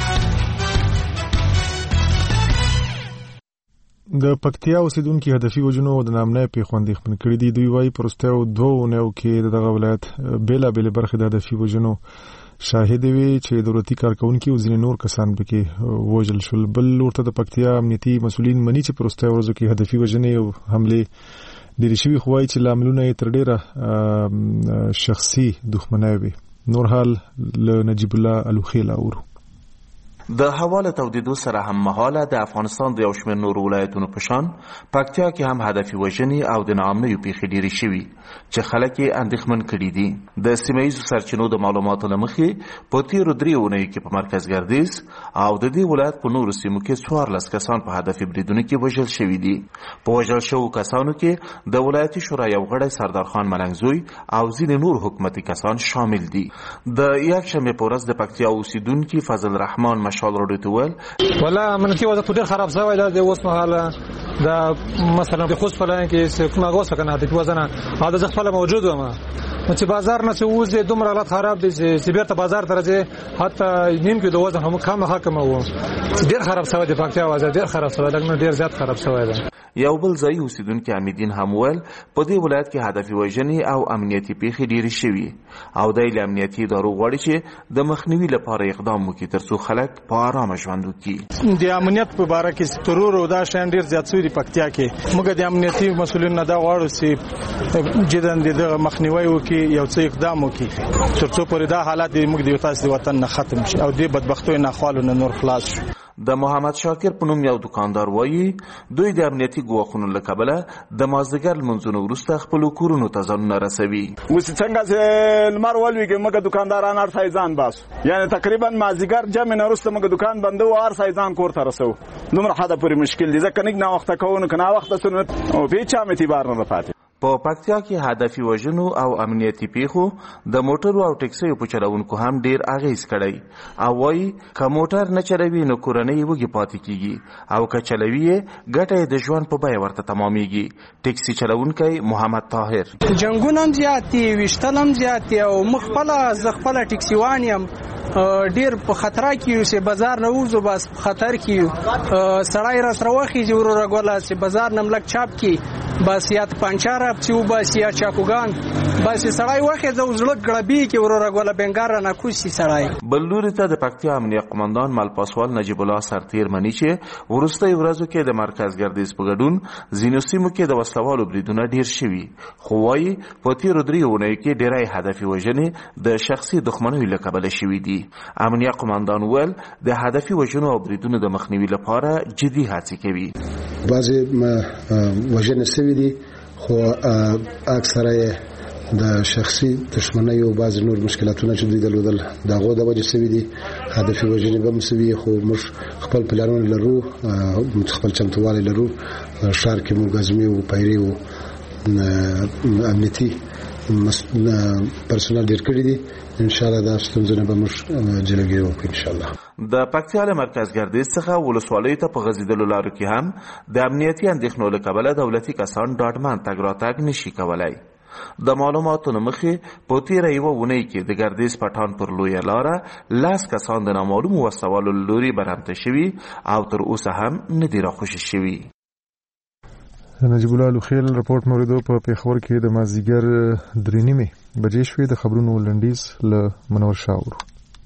د پکتیا اوسیدونکو هدفي وجنو د نامنه پیښوندې خپل کړی دي. دوی وايي پرستیو دوه نو کې دغه ولایت بیلا بیل برخه د هدفي وجنو شاهد وي چې دولتي کارکونکو او ځینې نور کسان پکې وژل شول. بل ورته د پکتیا امنیتي مسولین مني چې پرستیو ورځو کې هدفي وجنې او حمله ډېر شوي خوای چې لاملونه یې تر ډېره شخصي دښمنۍ وي. نور حال له نجیب الله الوخیل اورو. د حواله تودیدو سره هم مهاله د افغانستان د یو شمېر نورو ولایتونو په شان پکتیا کې هم هدفي وژنې او د ناامنیو پیښې ډېرې شوي چې خلک یې اندېښمن کړي دي. د سیمه ییزو سرچینو د معلوماتو له مخې په تېرو درې اونیو کې په مرکز ګردیز او د دې ولایت په نورو سیمو کې څوارلس کسان په هدفي بریدونو کې وژل شوي دي. په وژل شوو کسانو کې د ولایتي شورا یو غړی سردار خان ملنګزوی او ځینې نور حکومتي کسان شامل دي. د یکشنبې په ورځ د پکتیا اوسیدونکي فضل رحمان مشال راډیو ته ویل والله منکی وضع ډېر خراب شوی دی. اوس مهاله د مثلا د خوست په لایق کې کومه غوسه کنه د وزنه هغه ځ خپل موجود و ما چې بازار نه چې وځي دومره حالت خراب دي چې بیرته بازار ته راځي حتی نیم کې د وزن هم کم حکم وو. ډېر خراب شوی دی پکتیا وضع ډېر خراب شوی دی، ډېر زیات خراب شوی دی. یو بل ځای اوسیدونکي امیدین هم ویل په دې ولایت کې هدفي وژنې او امنیتي پیښې ډېرې شوي او د امنیتي ادارو غواړي چې د مخنیوي لپاره اقدام وکړي ترڅو خلک په آرامه ژوند وکړي. د امنیت په اړه کې ترور او دا شان ډېر زیات شوی دی پکتیا کې. موږ د امنیتي مسولینو نه دا غواړو چې جدن د مخنیوي وکړي، یو څه اقدام وکړي ترڅو پرې دا حالات موږ د تاسو وطن نه ختم شي او د بدبختۍ نه خالو نه نور خلاص شي. د محمد شاکر په نوم یو دکاندار وایي دوی د امنیتي ګواښونو له کبله د مازدیګر لمونځونو وروسته خپلو کورونو ته ځانونه رسوي. اوس څنګه چې لمر ولوېږي موږ دکانداران هر ځای ځان باسو، یعنې تقریبا مازدیګر جمع نه وروسته موږ دکان بندو او هر ځای ځان کور ته رسوو. دومره حده پورې مشکل دی ځکه نږ ناوخته کوو نو که ناوخته سو نو په هېچ هم اعتبار نه پاتې. په پکتیا کې هدفي وژنو او امنیتي پیښو د موټرو او ټکسیو په چلونکو هم ډیر اغیز کړی او وایي که موټر نه چلوي نو کورنۍ وږي پاتې کیږي او که چلوي یې ګټه د ژوند په بیه ورته تمامیږي. ټکسي چلونکی محمد طاهر جنګونه هم زیات دي، ویشتل هم زیات دي او مخ خپله زه خپله ټکسیوان یم ډیر په خطر کې یو چې بازار نه وځو بس په خطر کې یو سړی را سره وخیږي وروره ګوله چې بازار نه ملک چاپ کې بس یا پنچار اپ چې وباسي یا چاکوګان بس سړی وخیځه او زړه ګړبي کې وروره ګوله بنګار نه کوشي سړی. بل لوري ته د پکتیا امنیه قماندان ملپاسوال نجیب الله سرتیر مني چې وروستۍ ورځو کې د مرکز ګردیز په ګډون ځینو سیمو کې د وسلوالو بریدونه ډیر شوي خو وایي په تېرو درې اونیو کې ډیری هدفي وژنې د شخصي دښمنیو له کبله شوي دي. امنیه قماندان ویل د هدفي وژنو او بریدونو د مخنیوي لپاره جدي هڅې کوي. بعضې وژنې سوي دي خو اکثره یې د شخصي دښمنیو او بعضې نور مشکلاتونه چې دوی درلودل د هغو د وجې سوي دي. هدفي وژنې به هم سوي خو موږ خپل پلانونه لرو، خپل چمتووالی لرو. ښار کې موږ ازمې او پیرې او امنیتي پرسونل ډېر کړي دي. انشاءالله دا ستونزونه به موږ جلوګیري وکړو انشاءالله. د پکتیا له مرکز ګردیز څخه ولسوالیو ته په غځېدلو لارو کې هم د امنیتي اندېښنو له کبله دولتي کسان ډاډمن تګ راتګ نشي کولی. د معلوماتو مخې په تیره یوه اونۍ کې د ګردیز پټان پر لویه لاره لاس کسان د نامعلومو وسوالو له لوري برمته شوي او تر اوسه هم نه دي راخوشي شوي. نجیب الله لوخیل رپورټ موریدو په پیښور کې د مازدیګر درې نیمې بجې شوې. د خبرونو لنډیز له منور شاه.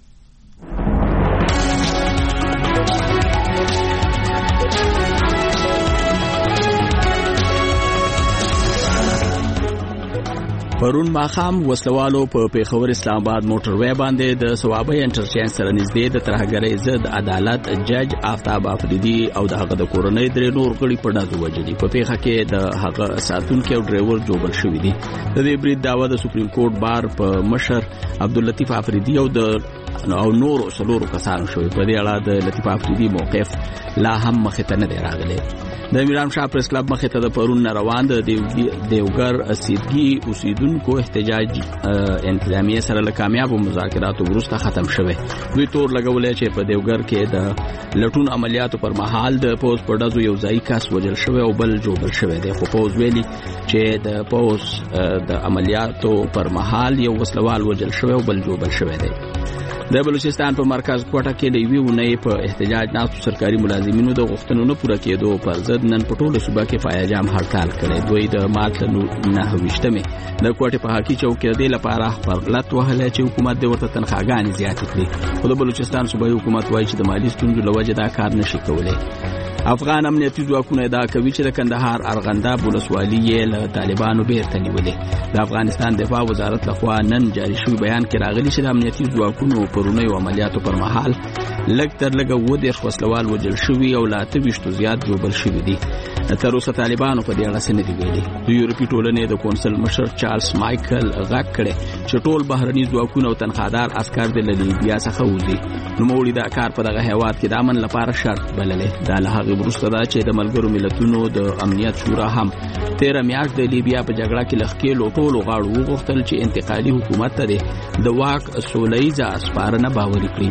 پرون ماخام وسلوالو په پیښور اسلام آباد موټروي باندې د ثوابي انټرچینج سره نږدې د ترهګرۍ ضد عدالت جج آفتاب افریدي او د هغه د کورنۍ درې نور غړي په نازو وجدي. په پیښه کې د هغه ساتونکو او ډرایور جوړ شوی دي. د دې برید داوا د سپریم کورټ بار په مشر عبداللطیف افریدي او د او نور څلورو کسانو شوی. په دې اړه د لطیف افریدي موقف لا هم مخ ته نه دی راغلی. د میران شاه پریس کلب مخ ته د پرون روان د دیوګر سیدګي اوسیدونکو احتجاج انتظامیه سره له کامیابو مذاکراتو وروسته ختم شوه. دوی تور لګولې چې په دیوګر کې د لټون عملیاتو پر مهال د پوز په ډزو یو ځای کس وجل شوه او بل جوړ شوه. د خو پوز ویلي چې د پوز د عملیاتو پر مهال یو وسلوال وجل شوه او بل جوړ شوه دی. د بلوچستان په مرکز کوټه کې د یوې ونې په احتجاج ناستو سرکاري ملازمینو د غوښتنو نه پوره کېدو پر ضد نن په ټوله صوبه کې فایجام هړتال کړی. دوی د مارچ نهه ویشتمې د کوټې په حقي چوک کې د لپاره پرلط وهله چې حکومت د ورته تنخواګانې زیاتې کړي. خو د بلوچستان صوبایي حکومت وایي چې د مالی ستونزو له وجې دا کار نشي کولی. افغان امنیتي ځواکونه ادعا کوي چې د کندهار ارغنداب ولسوالي یې له طالبانو بیرته نیولې. د افغانستان دفاع وزارت لخوا نن جاری شوی بیان کې راغلی چې د امنیتي ځواکونو پرونیو عملیاتو پر مهال لږ تر لږه اووه دېرش وسلوال وژل شوي او له اته ویشتو زیات ژوبل شوي دي. تر اوسه طالبانو په دې اړه څه نه دي ویلي. د یورپي ټولنې د کونسل مشر چارلز مایکل غږ کړی چې ټول بهرني ځواکونه او تنخوادار عسکر د لیبیا څخه وځي. نوموړي دا کار په دغه هیواد کې د امن لپاره شرط بللی. دا له هغې وروسته ده چې د ملګرو ملتونو د امنیت شورا هم تیره میاشت د لیبیا په جګړه کې له ښکېلو ټولو غاړو وغوښتل چې انتقالي حکومت ته د واک سوله ییزه سپارنه باوري کړي.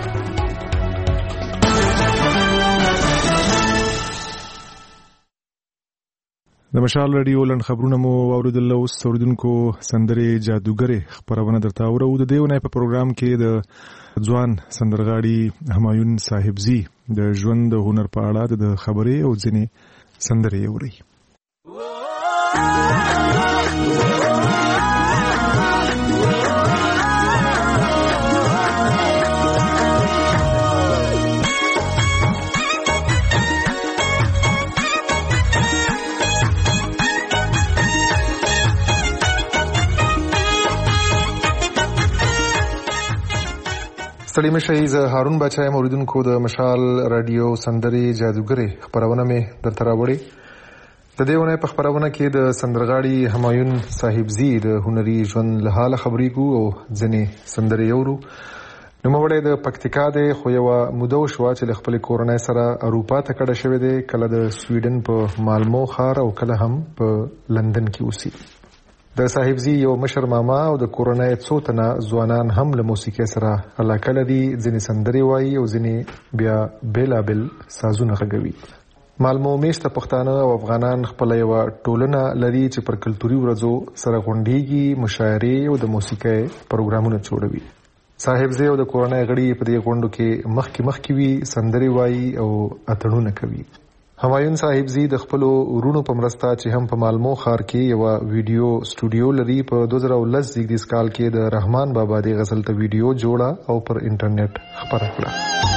د مشال رادیو لنډ خبرونه مو واوریدل. اوس اوریدونکو سندرې جادوګرې خبرونه درته اورو. د دې ونې په پروګرام کې د ځوان سندرغاړي همایون صاحبزي د ژوند د هنر په اړه د خبرې او ځینې سندرې اوري. ستړي مشئ. زه هارون بچای موریدونکو د مشال رادیو سندرې جادوګرې خبرونه مې درته راوړې. د دې ونې په خبرونه کې د سندرغاړي همایون صاحبزي د هنري ژوند له حاله خبرې کوو او ځینې سندرې اورو. نوموړی د پکتیکا دی خو یوه موده وشوه چې له خپلې کورنۍ سره اروپا ته کډه شوی دی. کله د سویډن په مالمو ښار او کله هم په لندن کې اوسي. د صاحبزي یو مشر ماما او د کورنۍ څو تنه ځوانان هم له موسیقۍ سره علاقه لري. ځینې سندرې وایي او ځینې بیا بیلابل سازونه غږوي. مالمو میشته پښتانه او افغانان خپله یوه ټولنه لري چې پر کلتوري ورځو سره غونډېږي، مشاعرې او د موسیقۍ پروګرامونه جوړوي. صاحبزي او د کورنۍ غړي په دې غونډو کې مخکې مخکې وي، سندرې وایي او اتڼونه کوي. همایون صاحبزي د خپلو ورونو په مرسته چې هم په مالمو ښار کې یوه ویډیو سټوډیو لري په دوه زره لس زیږدیز کال کې د رحمان بابا د غزل ته ویډیو جوړه او پر انټرنیټ خپره کړه.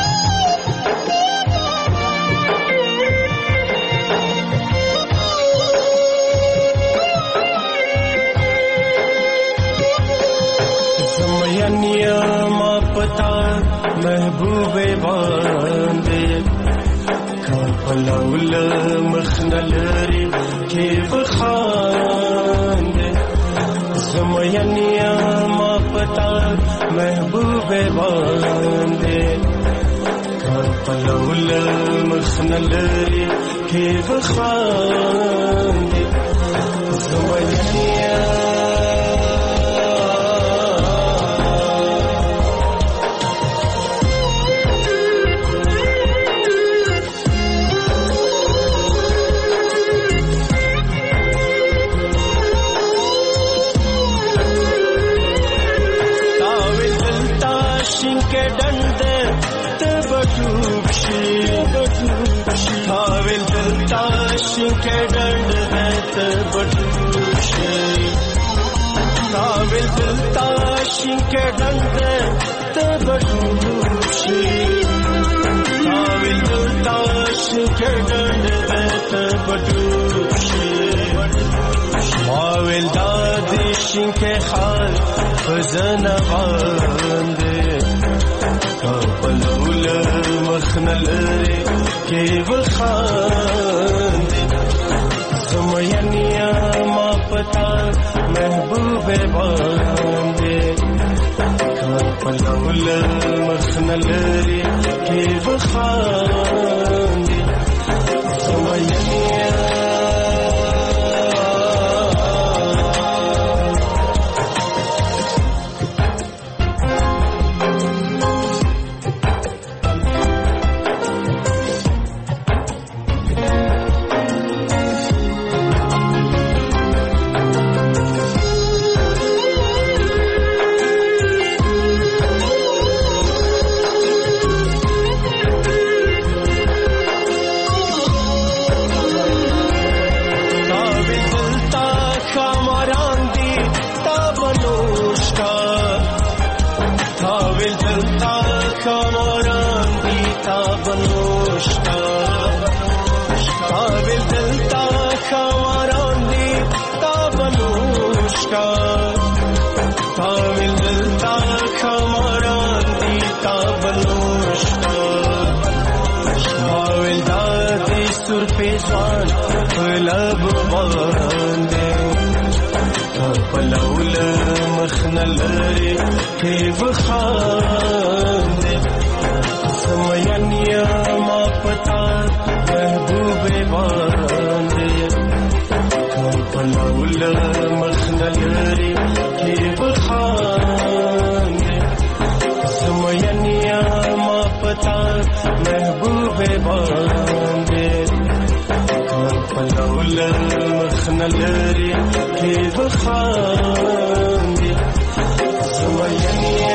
زمینیا ما پتا محبوب باندې پلول مخنلری کې بخان زمینیا ما پتا محبوب باندې پلول مخنلری کې بخان زمینیا के डंडे ते बटूबशी थाविल दिलताश के डंडे ते बटूबशी थाविल दिलताश के डंडे ते बटूबशी थाविल दिलताश के डंडे ते बटूबशी माविल दादिश के खाल खजन बांधे कापलौल मखनल रे के बखांदे समयनिया मा पता महबूबे बांधे कापलौल मखनल रे के बखांदे समयनिया लब बांधे पलौल मखनल रे के बखांदे समयनिया मा पता महबूबे बांधे पलौल मखनल रे के बखांदे समयनिया मा पता महबूबे बांधे पलौल मखनल रे के बखांदे समयनिया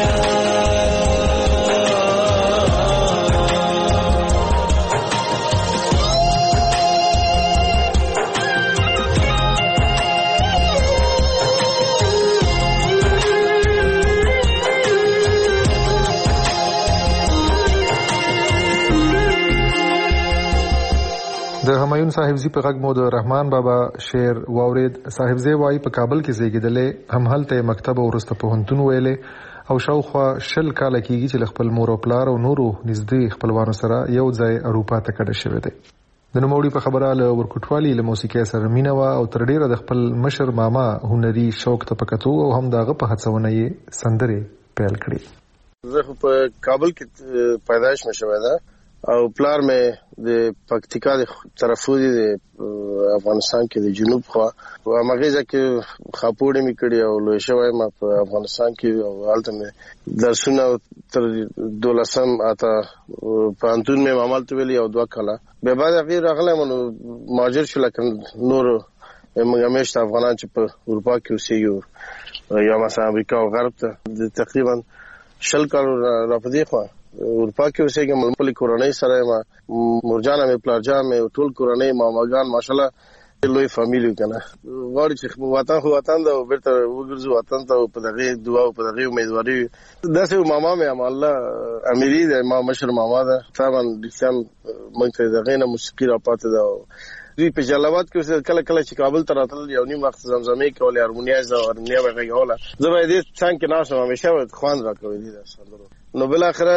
د همایون صاحبزی په غږ مو د رحمان بابا شعر واورید. صاحبزی وایي په کابل کې زیږېدلې، هم هلته مکتب او وروسته پوهنتون ویلې او شاوخوا شل کاله کېږي چې له خپل مور او پلار او نورو نږدې خپلوانو سره یو ځای اروپا ته کډه شوی دی. د نوموړي په خبره له ورکوټوالي له موسیقۍ سره مینه وه او تر ډېره د خپل مشر ماما هنري شوق ته په کتو او هم د هغه په هڅونه یې سندرې پیل کړې. زه په کابل کې پیدایش مې شوی ده او پلار مې د پکتیکا د طرفو دی د افغانستان کې د جنوب خوا او مغیزه کې خاپوړې مې کړې او لوی شوی ما په افغانستان کې او هلته مې درسونه تر دولسم اته پانتون مې عملت ویلي او دوه کاله به بعد غیر راغلم نو مهاجر شو لکه نور موږ همیشه افغانان چې په اروپا کې اوسېږو یا مثلا امریکا او غرب ته تقریبا شل کال را پدې خو اروپا کې اوسېږم خپل کورنۍ سره ما مرجانه مې پلارجان مې ټول کورنۍ ماماګان ماشاءالله لوی فامیلی کنه غواړي چې وطن خو وطن دا بیرته وګرځو وطن ته په دغه دعا او په دغه امیدواري داسې ماما مې ام الله امیری ده ما مشر ماما ده طبعا دښم مونږ ته دغه نه موسیقي را پاتې ده دوی په جلالاباد کې کله کله چې کابل ته راتل یو نیم وخت زمزمې کولې هارمونیا زو هارمونیا وغیغوله زه به دې څنګه نه شم همیشه خوان راکوي دي سندرو نو بل اخره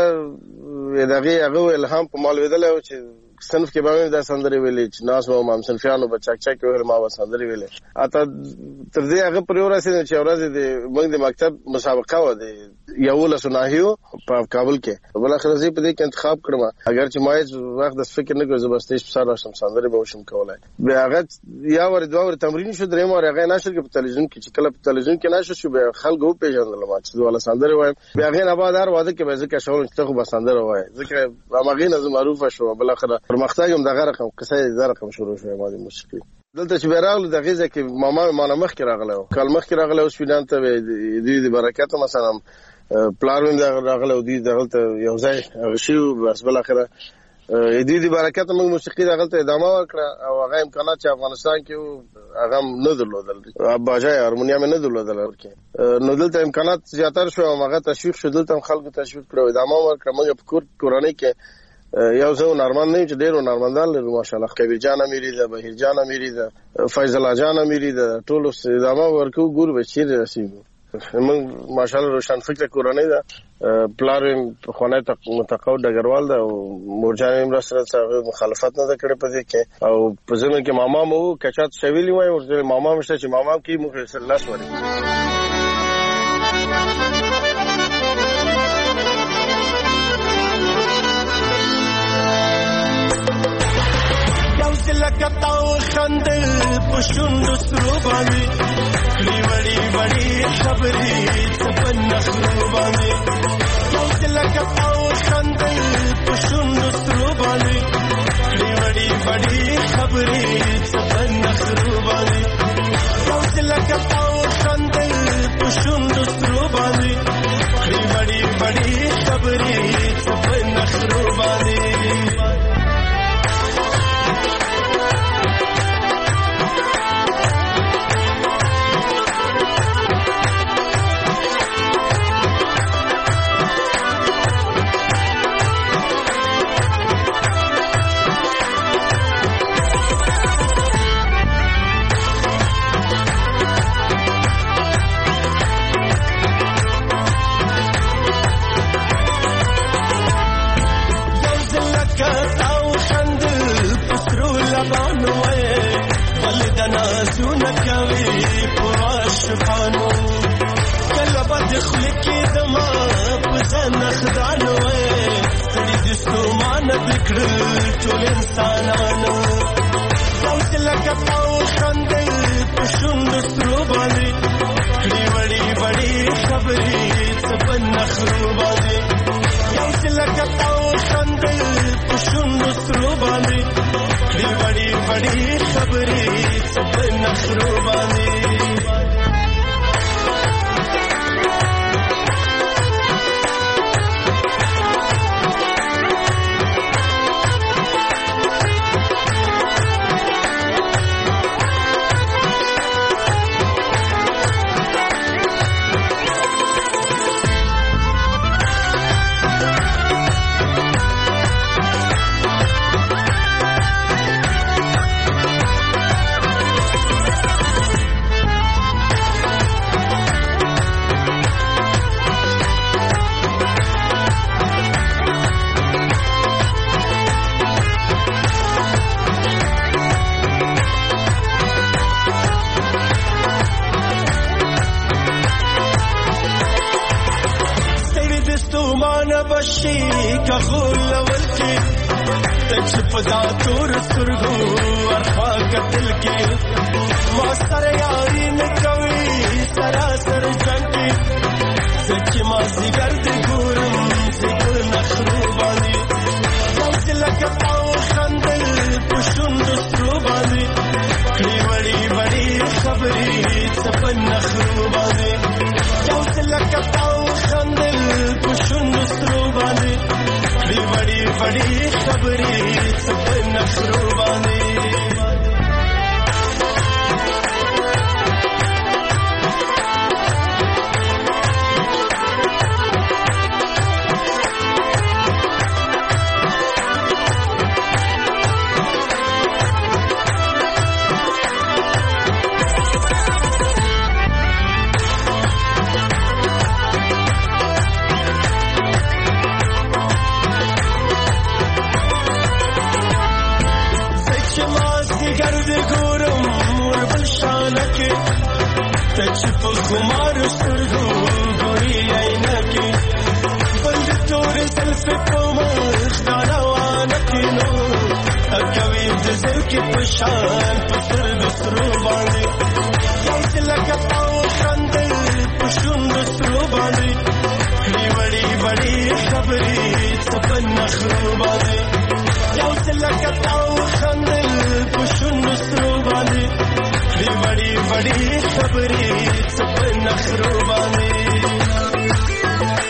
دغه هغه الهام په مال ودل او چې صنف کې باندې د سندري ویلې چې ناس مو مام صنفیانو بچاک چاک ویل ما و سندري ویلې اته تر دې هغه پر ورسې چې ورځ د موږ د مکتب مسابقه و دي یو له سناهیو په کابل کې بل اخر زی په دې کې انتخاب کړم اگر چې ما وخت د فکر نه کوم زبستې په سره شم سندري به وشم کولای به هغه یا ور دوه ور تمرین شو درې مور هغه نشر کې په تلویزیون کې چې کله په تلویزیون کې نشر شو به خلکو پیژندل ما چې دوه سندري وایم به هغه نه بعد هر واده کې به ځکه شاول چې خو به سندري وای ځکه هغه نه معروفه شو بل اخر پرمختګم دغه رقم قصه دغه رقم شروع شو ما د موسیقي دلته چې بیرغله دغه ځکه ماما ما نه مخ کې راغله کال مخ کې راغله اوس فینان ته د دې برکت مثلا پلار وین دا راغله دی دغه یو ځای غشي بس بل اخره دې دې برکت موږ موسیقي دغه ادامه وکړه او هغه امکانات چې افغانستان کې هغه نه درلودل باجای هارمونیم نه درلودل ورکه نو دلته امکانات زیاتر شو او هغه تشویق شو دلته خلکو تشویق کړو ادامه ورکړه موږ په کور کورانه کې یو ځو نارمن نه چې ډیرو نارمندان لري ماشاءالله کبیر جان امیری ده بهیر جان امیری ده فیض الله جان امیری ده ټول ادامه ورکو ګور بچیر رسیدو موږ ماشاءالله روشن فکر کورانه ده پلار خونه متقاعد ډګروال ده او مورجان امر سره مخالفت نه کړې پدې کې او په زمين کې ماما مو کچات شویلی وای ورته ماما مشته چې ماما کې مخ صلی الله علیه لکتاو خندل پښوند سرو باندې کړي وړي وړي خبرې په نخرو باندې یو لکتاو خندل پښوند سرو باندې کړي وړي وړي خبرې په نخرو باندې یو لکتاو خندل پښوند سرو باندې کړي وړي وړي خبرې په نخرو باندې ټول انسانانو او لکتاو خندل پښوند سرو باندې کړي وړي وړي خبرې په نخرو باندې یو لکتاو خندل پښوند سرو باندې کړي وړي وړي خبرې په نخرو باندې بشي كغول ولكي تكشف ذاتور سرغو ارخا قتلكي ما سر ياري نكوي سراسر جنكي سچ ما زگر دي ګورم زګر نخروباني روز لکتاو خندل پښوند سروباني کړي وړي وړي خبرې سپن نخروباني روز لکتاو خندل پښوند سروباني کړي وړي وړي خبرې سپن نخروباني تچپ خمار سترګو ګوري عینکې بند تور زلف په مخ دا روانه کینو کوي د زل کې پشان په سترګو سرو باندې یو لکتاو خندل پښوند سرو باندې کړي وړي وړي خبرې سپن نخرو باندې یو لکتاو خندل پښوند سرو باندې کړي وړي وړي خبرې سپن نخرو باندې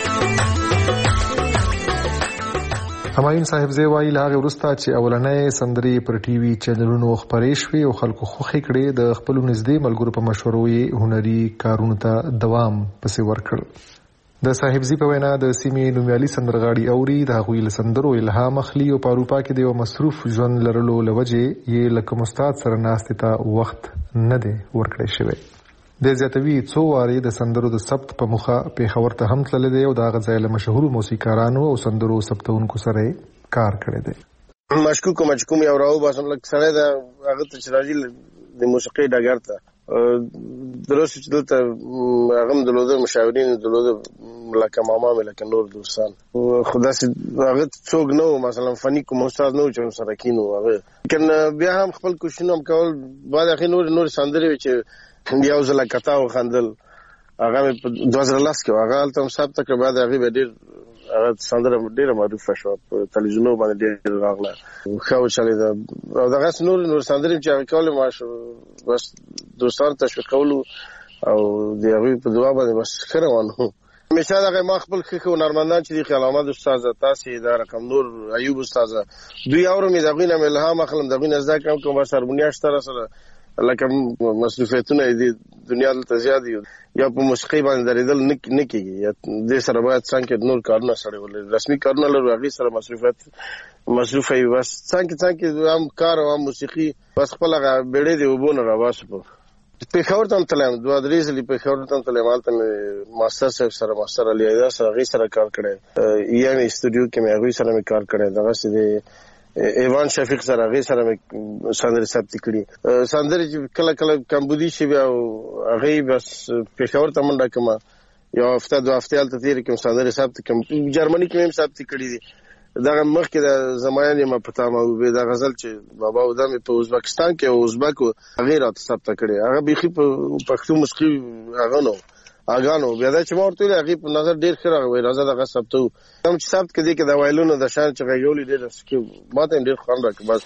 همایون صاحبزی وایي له هغې وروسته چې اولنۍ سندرې پر ټي وي چینلونو خپرې شوې او خلکو خوښې کړې، د خپلو نږدې ملګرو په مشورو یې هنري کارونو ته دوام پسې ورکړ. د صاحبزي په وینا د سیمې نومیالي سندرغاړي اوري د هغوی له سندرو الهام اخلي او په اروپا کې د یو مصروف ژوند لرلو له وجې یې له کوم استاد سره ناستې ته وخت نه دی ورکړی شوی. د زیاتوي څو وارې د سندرو د ثبت په موخه پېښور ته هم تللی دی او د هغه ځای له مشهورو موسیقارانو او سندرو ثبتونکو سره کار کړی دی. مشکوک مشکوم یو راو باسم لکه سړی د هغه ته چې راځي د موسیقۍ ډګر ته درست چې دلته هغه هم درلوده، مشاورین درلوده لکه ماما مې لکه نور دوستان، خو داسې هغه څوک نه و مثلا فني کوم استاد نه و چې سره کینو هغه. لیکن بیا هم خپل کوششونه هم کول. بعد هغې نور نور سندرې وې چې یو ځله کتا وخندل، هغه مې په دوه زره لس کې هغه هلته هم ثبت کړه. بعد هغې بیا ډېر هغه سندره ډېره معروفه شوه، په تلویزیونونو باندې ډېر راغله، ښه وچلېده. او دغسې نور نور سندرې چې هغې کولې ما بس دوستانو تشویقولو او د هغوی په دعا باندې بس ښه روان وو. همیشه دغه ما خپل ښه ښه هنرمندان چې دي خیال احمد استاذه، تاسې دا رقم نور ایوب استاذه، دوی اورم یې د هغوی نه مې الهام اخلم، د هغوی نه زده کړم. کوم بس هارمونیا شته راسره، لکه مصروفیتونه د دنیا دلته زیات دي، یا په موسیقۍ باندې درېدل نه کېږي، یا دې سره باید څنګه نور کارونه سړی ولري. رسمي کارونه لرو، هغې سره مصروفیت مصروفه وي، بس څنګه څنګه هم کار او هم موسیقي بس خپل هغه بیړۍ د اوبو نه راباسو. پېښور ته هم تللی یم، دوه درې ځلې پېښور ته هم تللی یم. هلته مې ماسټر صاحب سره ماسټر علي ایدا سره هغې سره کار کړی، یا مې اسټوډیو کې مې هغوی سره مې کار کړی. دغسې د ایوان شفیق سره هغې سره مې سندرې ثبت کړي. سندرې چې کله کله کمبودي شي بیا هغې بس پېښور ته منډه کړم، یو هفته دوه هفتې هلته تېرې کړم، سندرې ثبت کړم. جرمني کې مې هم ثبت کړي دي. دغه مخکې د زمایان یم په تامه وبې دا غزل چې بابا ودا مې په ازبکستان کې او ازبکو هغې راته ثبته کړې. هغه بیخي په پښتو موسیقي هغه نه اګانو. بیا دا چې ما ورته ویل هغې په نظر ډېر ښه راغی، راځه دغه ثبتو. هم چې ثبت کړې کې د وایلونو د شان چې غږولي ډېر ما ته یې ډېر خوند راکړ. بس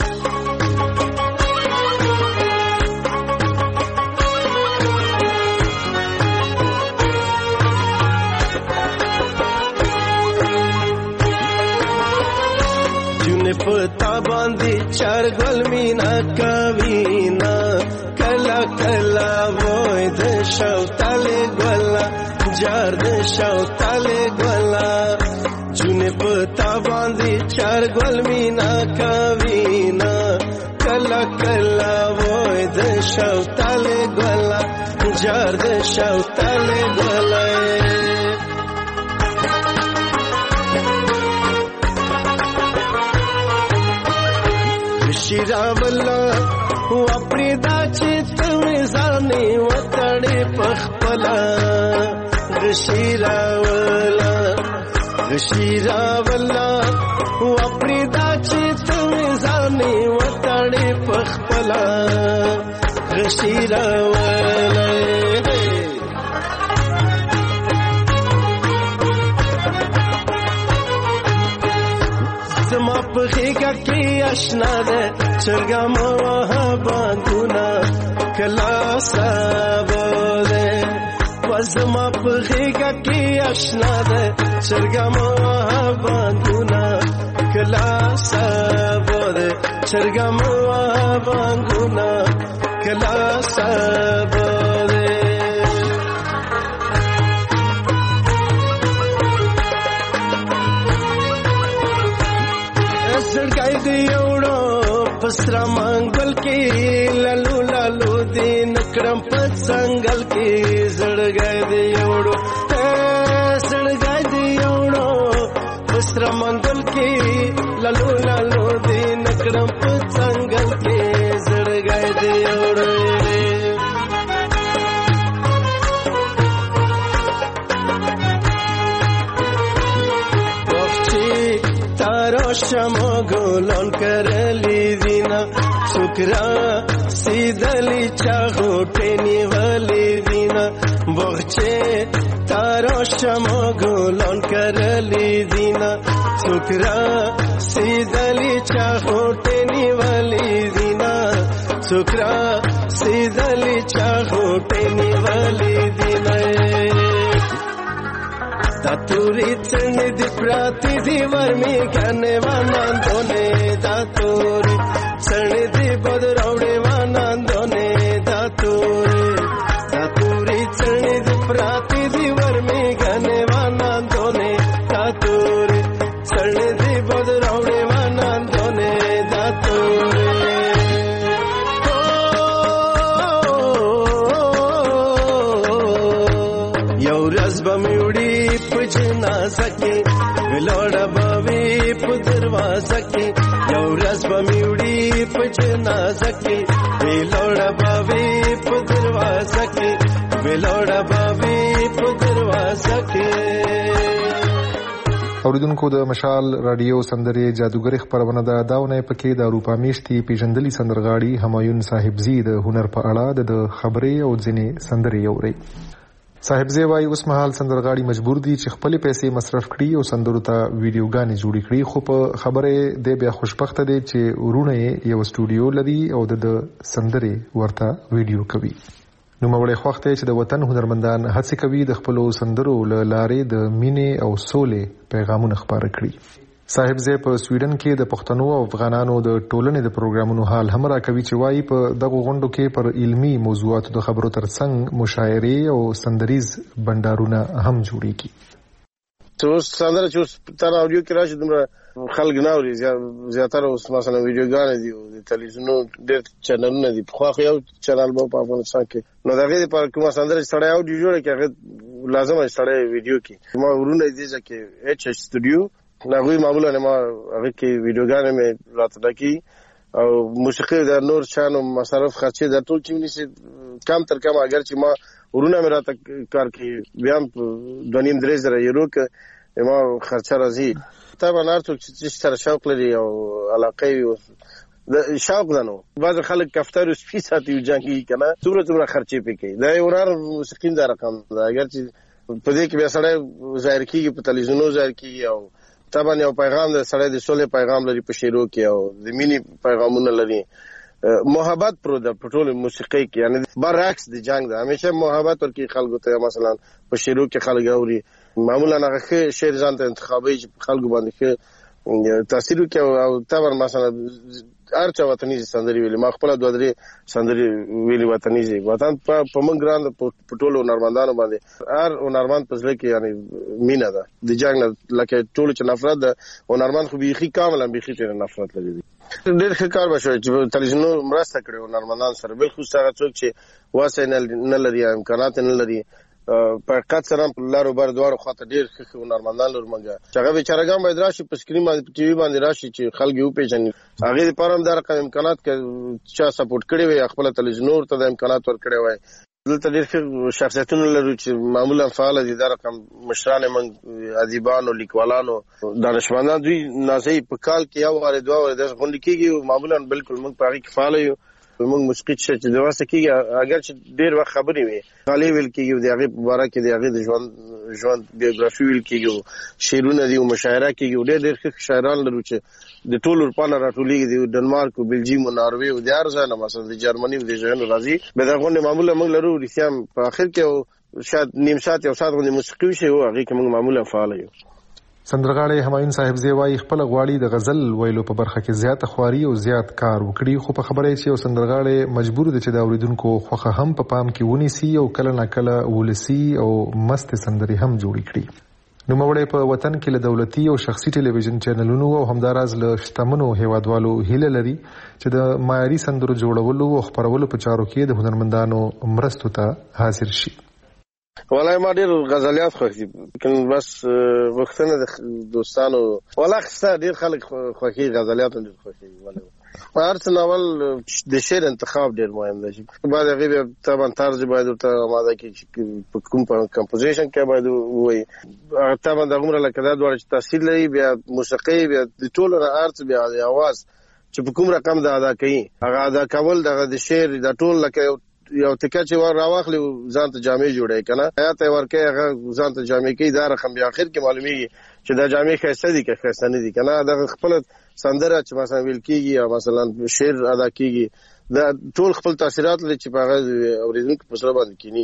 پتا باندې چار ګل مینا کوینا کلا کلا وای د شوتاله ګلا جار د شوتاله ګلا جون پتا باندې چار ګل مینا کوینا کلا کلا وای د شوتاله ګلا جار د شوتاله ګلا شیراولا واپریدا چې تمه ځانې وتړې پخپلا شیراولا شیراولا واپریدا چې تمه ځانې وتړې پخپلا شیراولا زما په غېږه کې اشنا ده چرګه مو باندونه کلا سبا ده وزما په غېږه کې اشنا ده چرګه مو باندونه کلا سبا ده چرګه مو باندونه کلا سبا ده زړګای دی یوړو پسرا منګل کې لالو لالو دین کرم پد څنګل کې زړګای دی یوړو زړګای دی یوړو پسرا منګل کې لالو لالو دین کرم پد څنګل کې زړګای دی یوړو شمو ګلون کرلی وینا شکرا سیدلی چا غټنی ولی وینا بغچه تارو شمو ګلون کرلی وینا شکرا سیدلی چا غټنی ولی وینا شکرا سیدلی چا غټنی ولی وینا دا توري څنګه دې پراتی دی ورمي کنه واناندونه دا توري څنګه دې بدراوړې واناندونه دا توري دا توري څنګه دې پراتی دی ورمي کنه واناندونه دا توري څنګه دې بدراوړې واناندونه دا توري یو ورځ به مې وړي په جنازه کې ولاړه به وي په دروازه کې یو ورځ به مې وړي په جنازه کې ولاړه به وي په دروازه کې ولاړه به وي په دروازه کې. اوریدونکو د مشال رادیو سندرې جادوګر خبرونه ده داونه پکې د اروپا میشتي پیژندلي سندرغاړي همایون صاحبزی د هنر په اړه د خبرې او ځینې سندرې اوري. صاحبزی وايي اوس مهال سندرغاړي مجبور دي چې خپل پیسې مصرف کړي او سندرو ته ویډیوګانې جوړې کړي خو په خبره د بیا خوشبخته دي چې ورونه یو سټوډیو لري او د سندرې ورته ویډیو کوي. نو مړې خوخته چې د وطن هنرمندان هڅه کوي د خپل سندرو له لارې د مینې او سولې پیغامونه خپاره کړي. صاحبزی په سویډن کې د پښتنو او افغانانو د ټولنې د پروګرامونو حال هم راکوي چې وايي په دغه غونډو کې پر علمي موضوعاتو د خبرو ترڅنګ مشاعرې او سندریز بندارونه هم جوړیږي. اوس سندره چې اوس تر اوريو کې راشي دومره خلک نه اوري زیاتره اوس مثلا ویډیوګانې دي د تلویزیونو ډېر چینلونه دي خو خو یو چینل به په افغانستان کې نو دغه لپاره کومه سندره سړی اوري جوړه کې هغه لازم ہے سړی ویډیو کې ما ورونه دي چې ایچ ایچ سټوډیو ناغوی معمولا ما هغه کې ویډیوګانې مې راته کی او موسیقي د نور شانو مصرف خرچې د ټول چې نشي کم تر کم اگر چې ما ورونه مې راته کار کې بیا دونیم درې زره یورو کې ما خرچه راځي طبعا هرڅوک چې سره شوق لري او علاقه وي د شوق دنو بعض خلک کفتر او سپی ساتي جنگي کنه څومره څومره خرچې پکې دا یو نار موسیقي دا رقم دا اگر چې په دې کې بیا سره ظاهر کیږي په تلویزیونو ظاهر کیږي او طبعا یو پیغام د سړی د سولې پیغام لري په شیرو کې او د مینې پیغامونه لري محبت پرو د پټول موسیقي کې یعنی برعکس د جنگ ده همیشه محبت ورکی خلکو ته مثلا په شیرو کې خلک اوري معمولا هغه شعر ځان ته انتخابي خلکو باندې تاثیر کوي او طبعا مثلا ارچا وطني سندري ویلي ما خپل دوه درې سندري ویلي وطني زی وطن په پمن ګراند پټولو نرمندانو باندې ار او نرمند پزله کې یعنی مینا ده د جنگ لکه ټول چې نفرت ده او نرمند خو بيخي کاملا بيخي ته نفرت لري ډېر ښه کار بشو چې تلویزیونو مرسته کړي او نرمندان سره بل خو هغه څوک چې واسه نه لري امکانات نه لري په قد سره لارو بر دوار خاطر ډیر ښه هنرمندان لور منګه چې هغه بیچارهګان باید راشي په سکرین باندې په ټي وي باندې راشي چې خلک یو پیژني هغه لپاره هم دا رقم امکانات کې چا سپورټ کړي وي خپل تلویزیون ته د امکانات ور کړی وي دلته ډیر ښه شخصیتونه لري چې معمولا فعال دي دا رقم مشران من ادیبانو لیکوالانو دانشمندان دوی نازي په کال کې یو واره دوه واره د غونډې کېږي معمولا بالکل موږ په هغه کې فعال یو موږ موسیقي چې د واسه کېږي اگر چې ډیر وخت خبرې وي غالي ویل کېږي د هغه مبارک دی هغه د ژوند ژوند بیوګرافي ویل کېږي شعرونه دي او مشاعره کېږي ډېر ډېر ښه شاعران لرو چې د ټولو اروپا راټولېږي د ډنمارک او بلجیم او ناروې او د هر ځای نه مثلا د جرمني او د ژوند راځي به دا غونډه معمولا موږ لرو ریسام په اخر کې شاید نیم ساعت یو ساعت غونډه موسیقي شي او هغه کې موږ معمولا فعال یو. سندرغاړي همایون صاحبزی وايي خپل غواړي د غزل ویلو په برخه کې زیات خواري او زیات کار وکړي خو په خبره چې یو سندرغاړي مجبور دي چې د اوریدونکو خوخه هم په پام کې ونیسي او کله نه کله ولسی او مست سندري هم جوړ کړي. نو مړې په وطن کې له دولتي او شخصي ټلویزیون چینلونو او همداراز له شتمنو هیوادوالو هیله لري چې د معیاري سندرو جوړولو او خبرولو په چارو کې د هنرمندانو مرستو ته حاضر شي. والله ما ډیر غزلیات خوښي لیکن بس وختونه د دوستانو والله خسته ډیر خلک خوښي غزلیات ډیر خوښي والله هر څه ناول د شعر انتخاب ډیر مهم دی بعد هغه طبعا طرز باید ته ماده کې کوم کمپوزیشن کې باید وي طبعا د عمر لکه دا ډول تاثیر لري بیا موسیقي بیا د ټول ارت بیا د आवाज چې په کوم رقم دا ادا کوي هغه ادا کول د شعر د ټول لکه یو تکه چې ور راوخلی ځان ته جامې جوړه کنه حیات ورکه هغه ځان ته جامې کې دا رقم بیا اخر کې معلومیږي چې دا جامې خاصه دي که خاصه نه دي کنه دا خپل سندره چې مثلا ویل کیږي یا مثلا شعر ادا کیږي دا ټول خپل تاثیرات لري چې هغه اوریدونکو په سره باندې کینی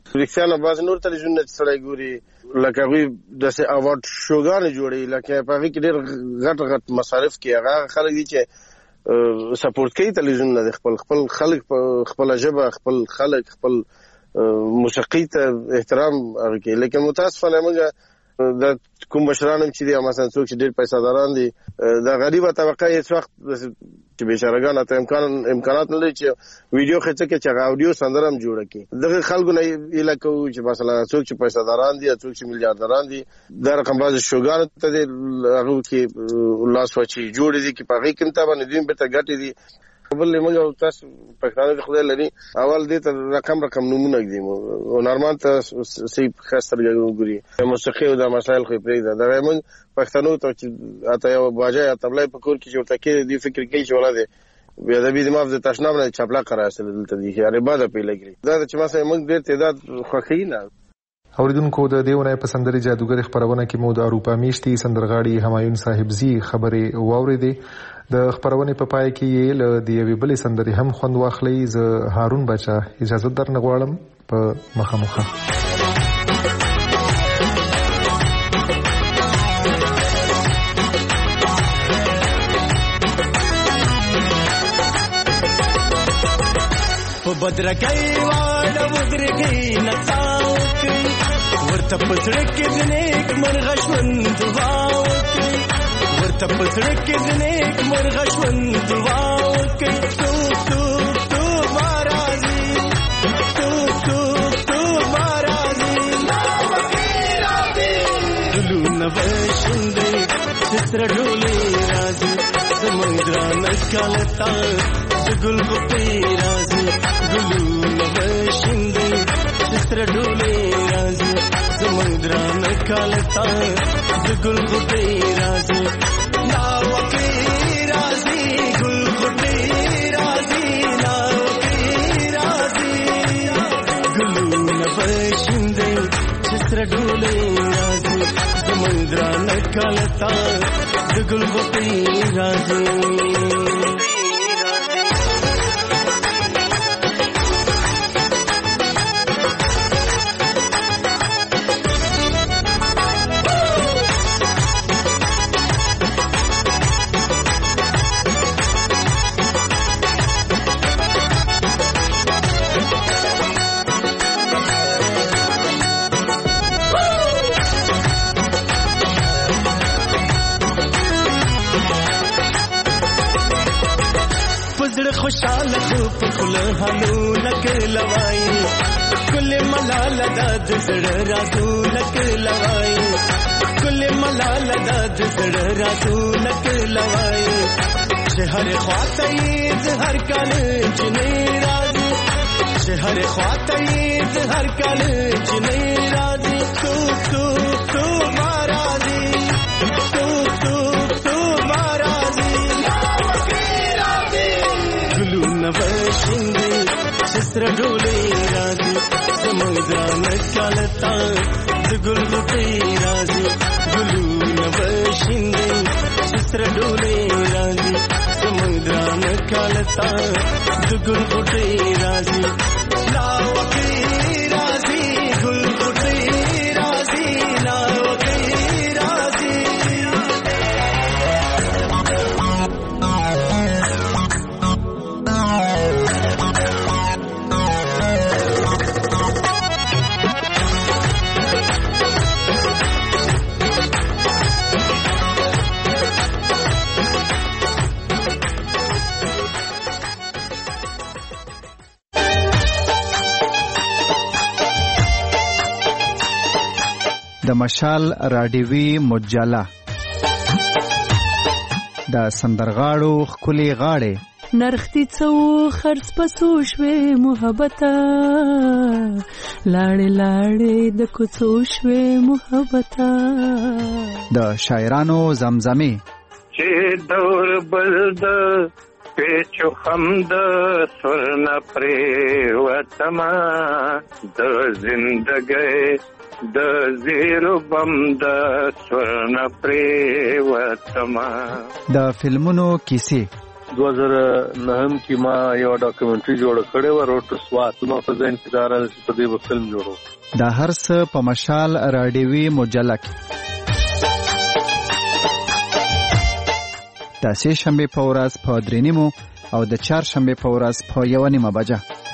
رښتیا نه باز نور تلویزیون نه سړی ګوري لکه هغوی داسې اوارډ شوګانې جوړوي لکه په هغې کې ډېر غټ غټ مصارف کوي هغه خلک دي چې سپورټ کوي تلویزیون نه خپل خپل خلک په خپله ژبه خپل خلک خپل موسیقي ته احترام هغه کوي لیکن متاسفانه موږ د کوم مشران هم چې دي مثلا څوک چې ډېر پیسه داران دي د غریبه طبقه هېڅ وخت چې بېچارهګان ته امکان امکانات نه لري چې ویډیو خېڅه کړي چې هغه اودیو سندره هم جوړه کړي دغه خلکو نه هیله کوو چې مثلا څوک چې پیسه داران دي څوک چې میلیاردران دي دا رقم بعضې شوګانو ته دي هغو کې لاس وچې جوړې دي چې په هغې کې هم طبعا دوی هم بېرته ګټې دي بل موږ تاسو پښتانه د خدای لري اول دې ته رقم رقم نمونه ږدي هنرمند ته صحیح ښه سترګې وګوري موسیقي او دا مسایل خو یې پرېږده دغه موږ پښتنو ته چې اته یو باجه یا طبله په کور کې چې ورته کېږي دوی فکر کوي چې ولادې بېادبي زما د تشناب نه چپلاقه رااستله دلته دي یعنې بده پې لګري دا چې مثلا موږ ډېر تعداد خوښوي نه اوریدونکو د دې ونې په سندرې جادوګر خبرونه کې مو د اروپا میشتي سندرغاړي همایون صاحبزي خبرې واورېدې د خبرونې په پای کې یې له د یوې بلې سندرې هم خوند واخلئ زه هارون بچا اجازه درنه غواړم په مخامخه په بدرګۍ واړه ودرګۍ نڅا وکړي ورته په زړه کې د نیک مرغه ژوند دعا وکړي ورته په زړه کې د نیک مرغه ژوند دعا وکړي ټوک ټوک ټوک ما راځي ټوک ټوک ټوک ما راځي ګلونه به شیندي چې سره ډولې راځي زموږ درانه کالتا د ګل غوټې راځي ګلونه به شیندي چې سره ډولې راځي زموږ درانه کالتا د ګل غوټې راځي ناوکې راځي ګل غوټې راځي ناوکې راځي ګلونه به شیندي چې سره ډولې راځي زموږ درانه کالتا د ګل غوټې راځي خوشاله خو په خله حالو لکه لوای کل ملال د زړه رازو لکه لوای کل ملال د زړه رازو لکه لوای چې هر خواته یې د هر کال جنې راځي چې هر خواته یې د هر کال جنې راځي ټوک ټوک ټوک ما راځي ټوک ټوک ټوک ما راځي ګلونه به شیندي چې سره ډولې راځي زموږ درانه کالتا د ګل غوټې راځي ګلونه به شیندي چې سره ډولې راځي زموږ درانه کالتا د ګل غوټې راځي لاوکې راځي ګل غوټې راځي لاوکې راځي د مشال راډیوي مجله د سندرغاړو ښکلې غاړې نرختی څو خرڅ پسو شوې محبته لاړې لاړې د کوڅو شوې محبته د شاعرانو زمزمې چې دور بل د پیچو خمد سرنا پریوتما د زندګۍ د زیرو بم د سرنا پریوتما د فلمونو کیسې دوه زره نهم کې ما یو ډاکومنټري جوړ کړی و روډ ټو سوات. ما په ځین کې دا راځي چې په دې به فلم جوړو. دا هر څه په مشال راډیوي مجله کې د سې شنبې په ورځ په درې نیمو او د چهارشنبې په ورځ په یوه نیمه بجه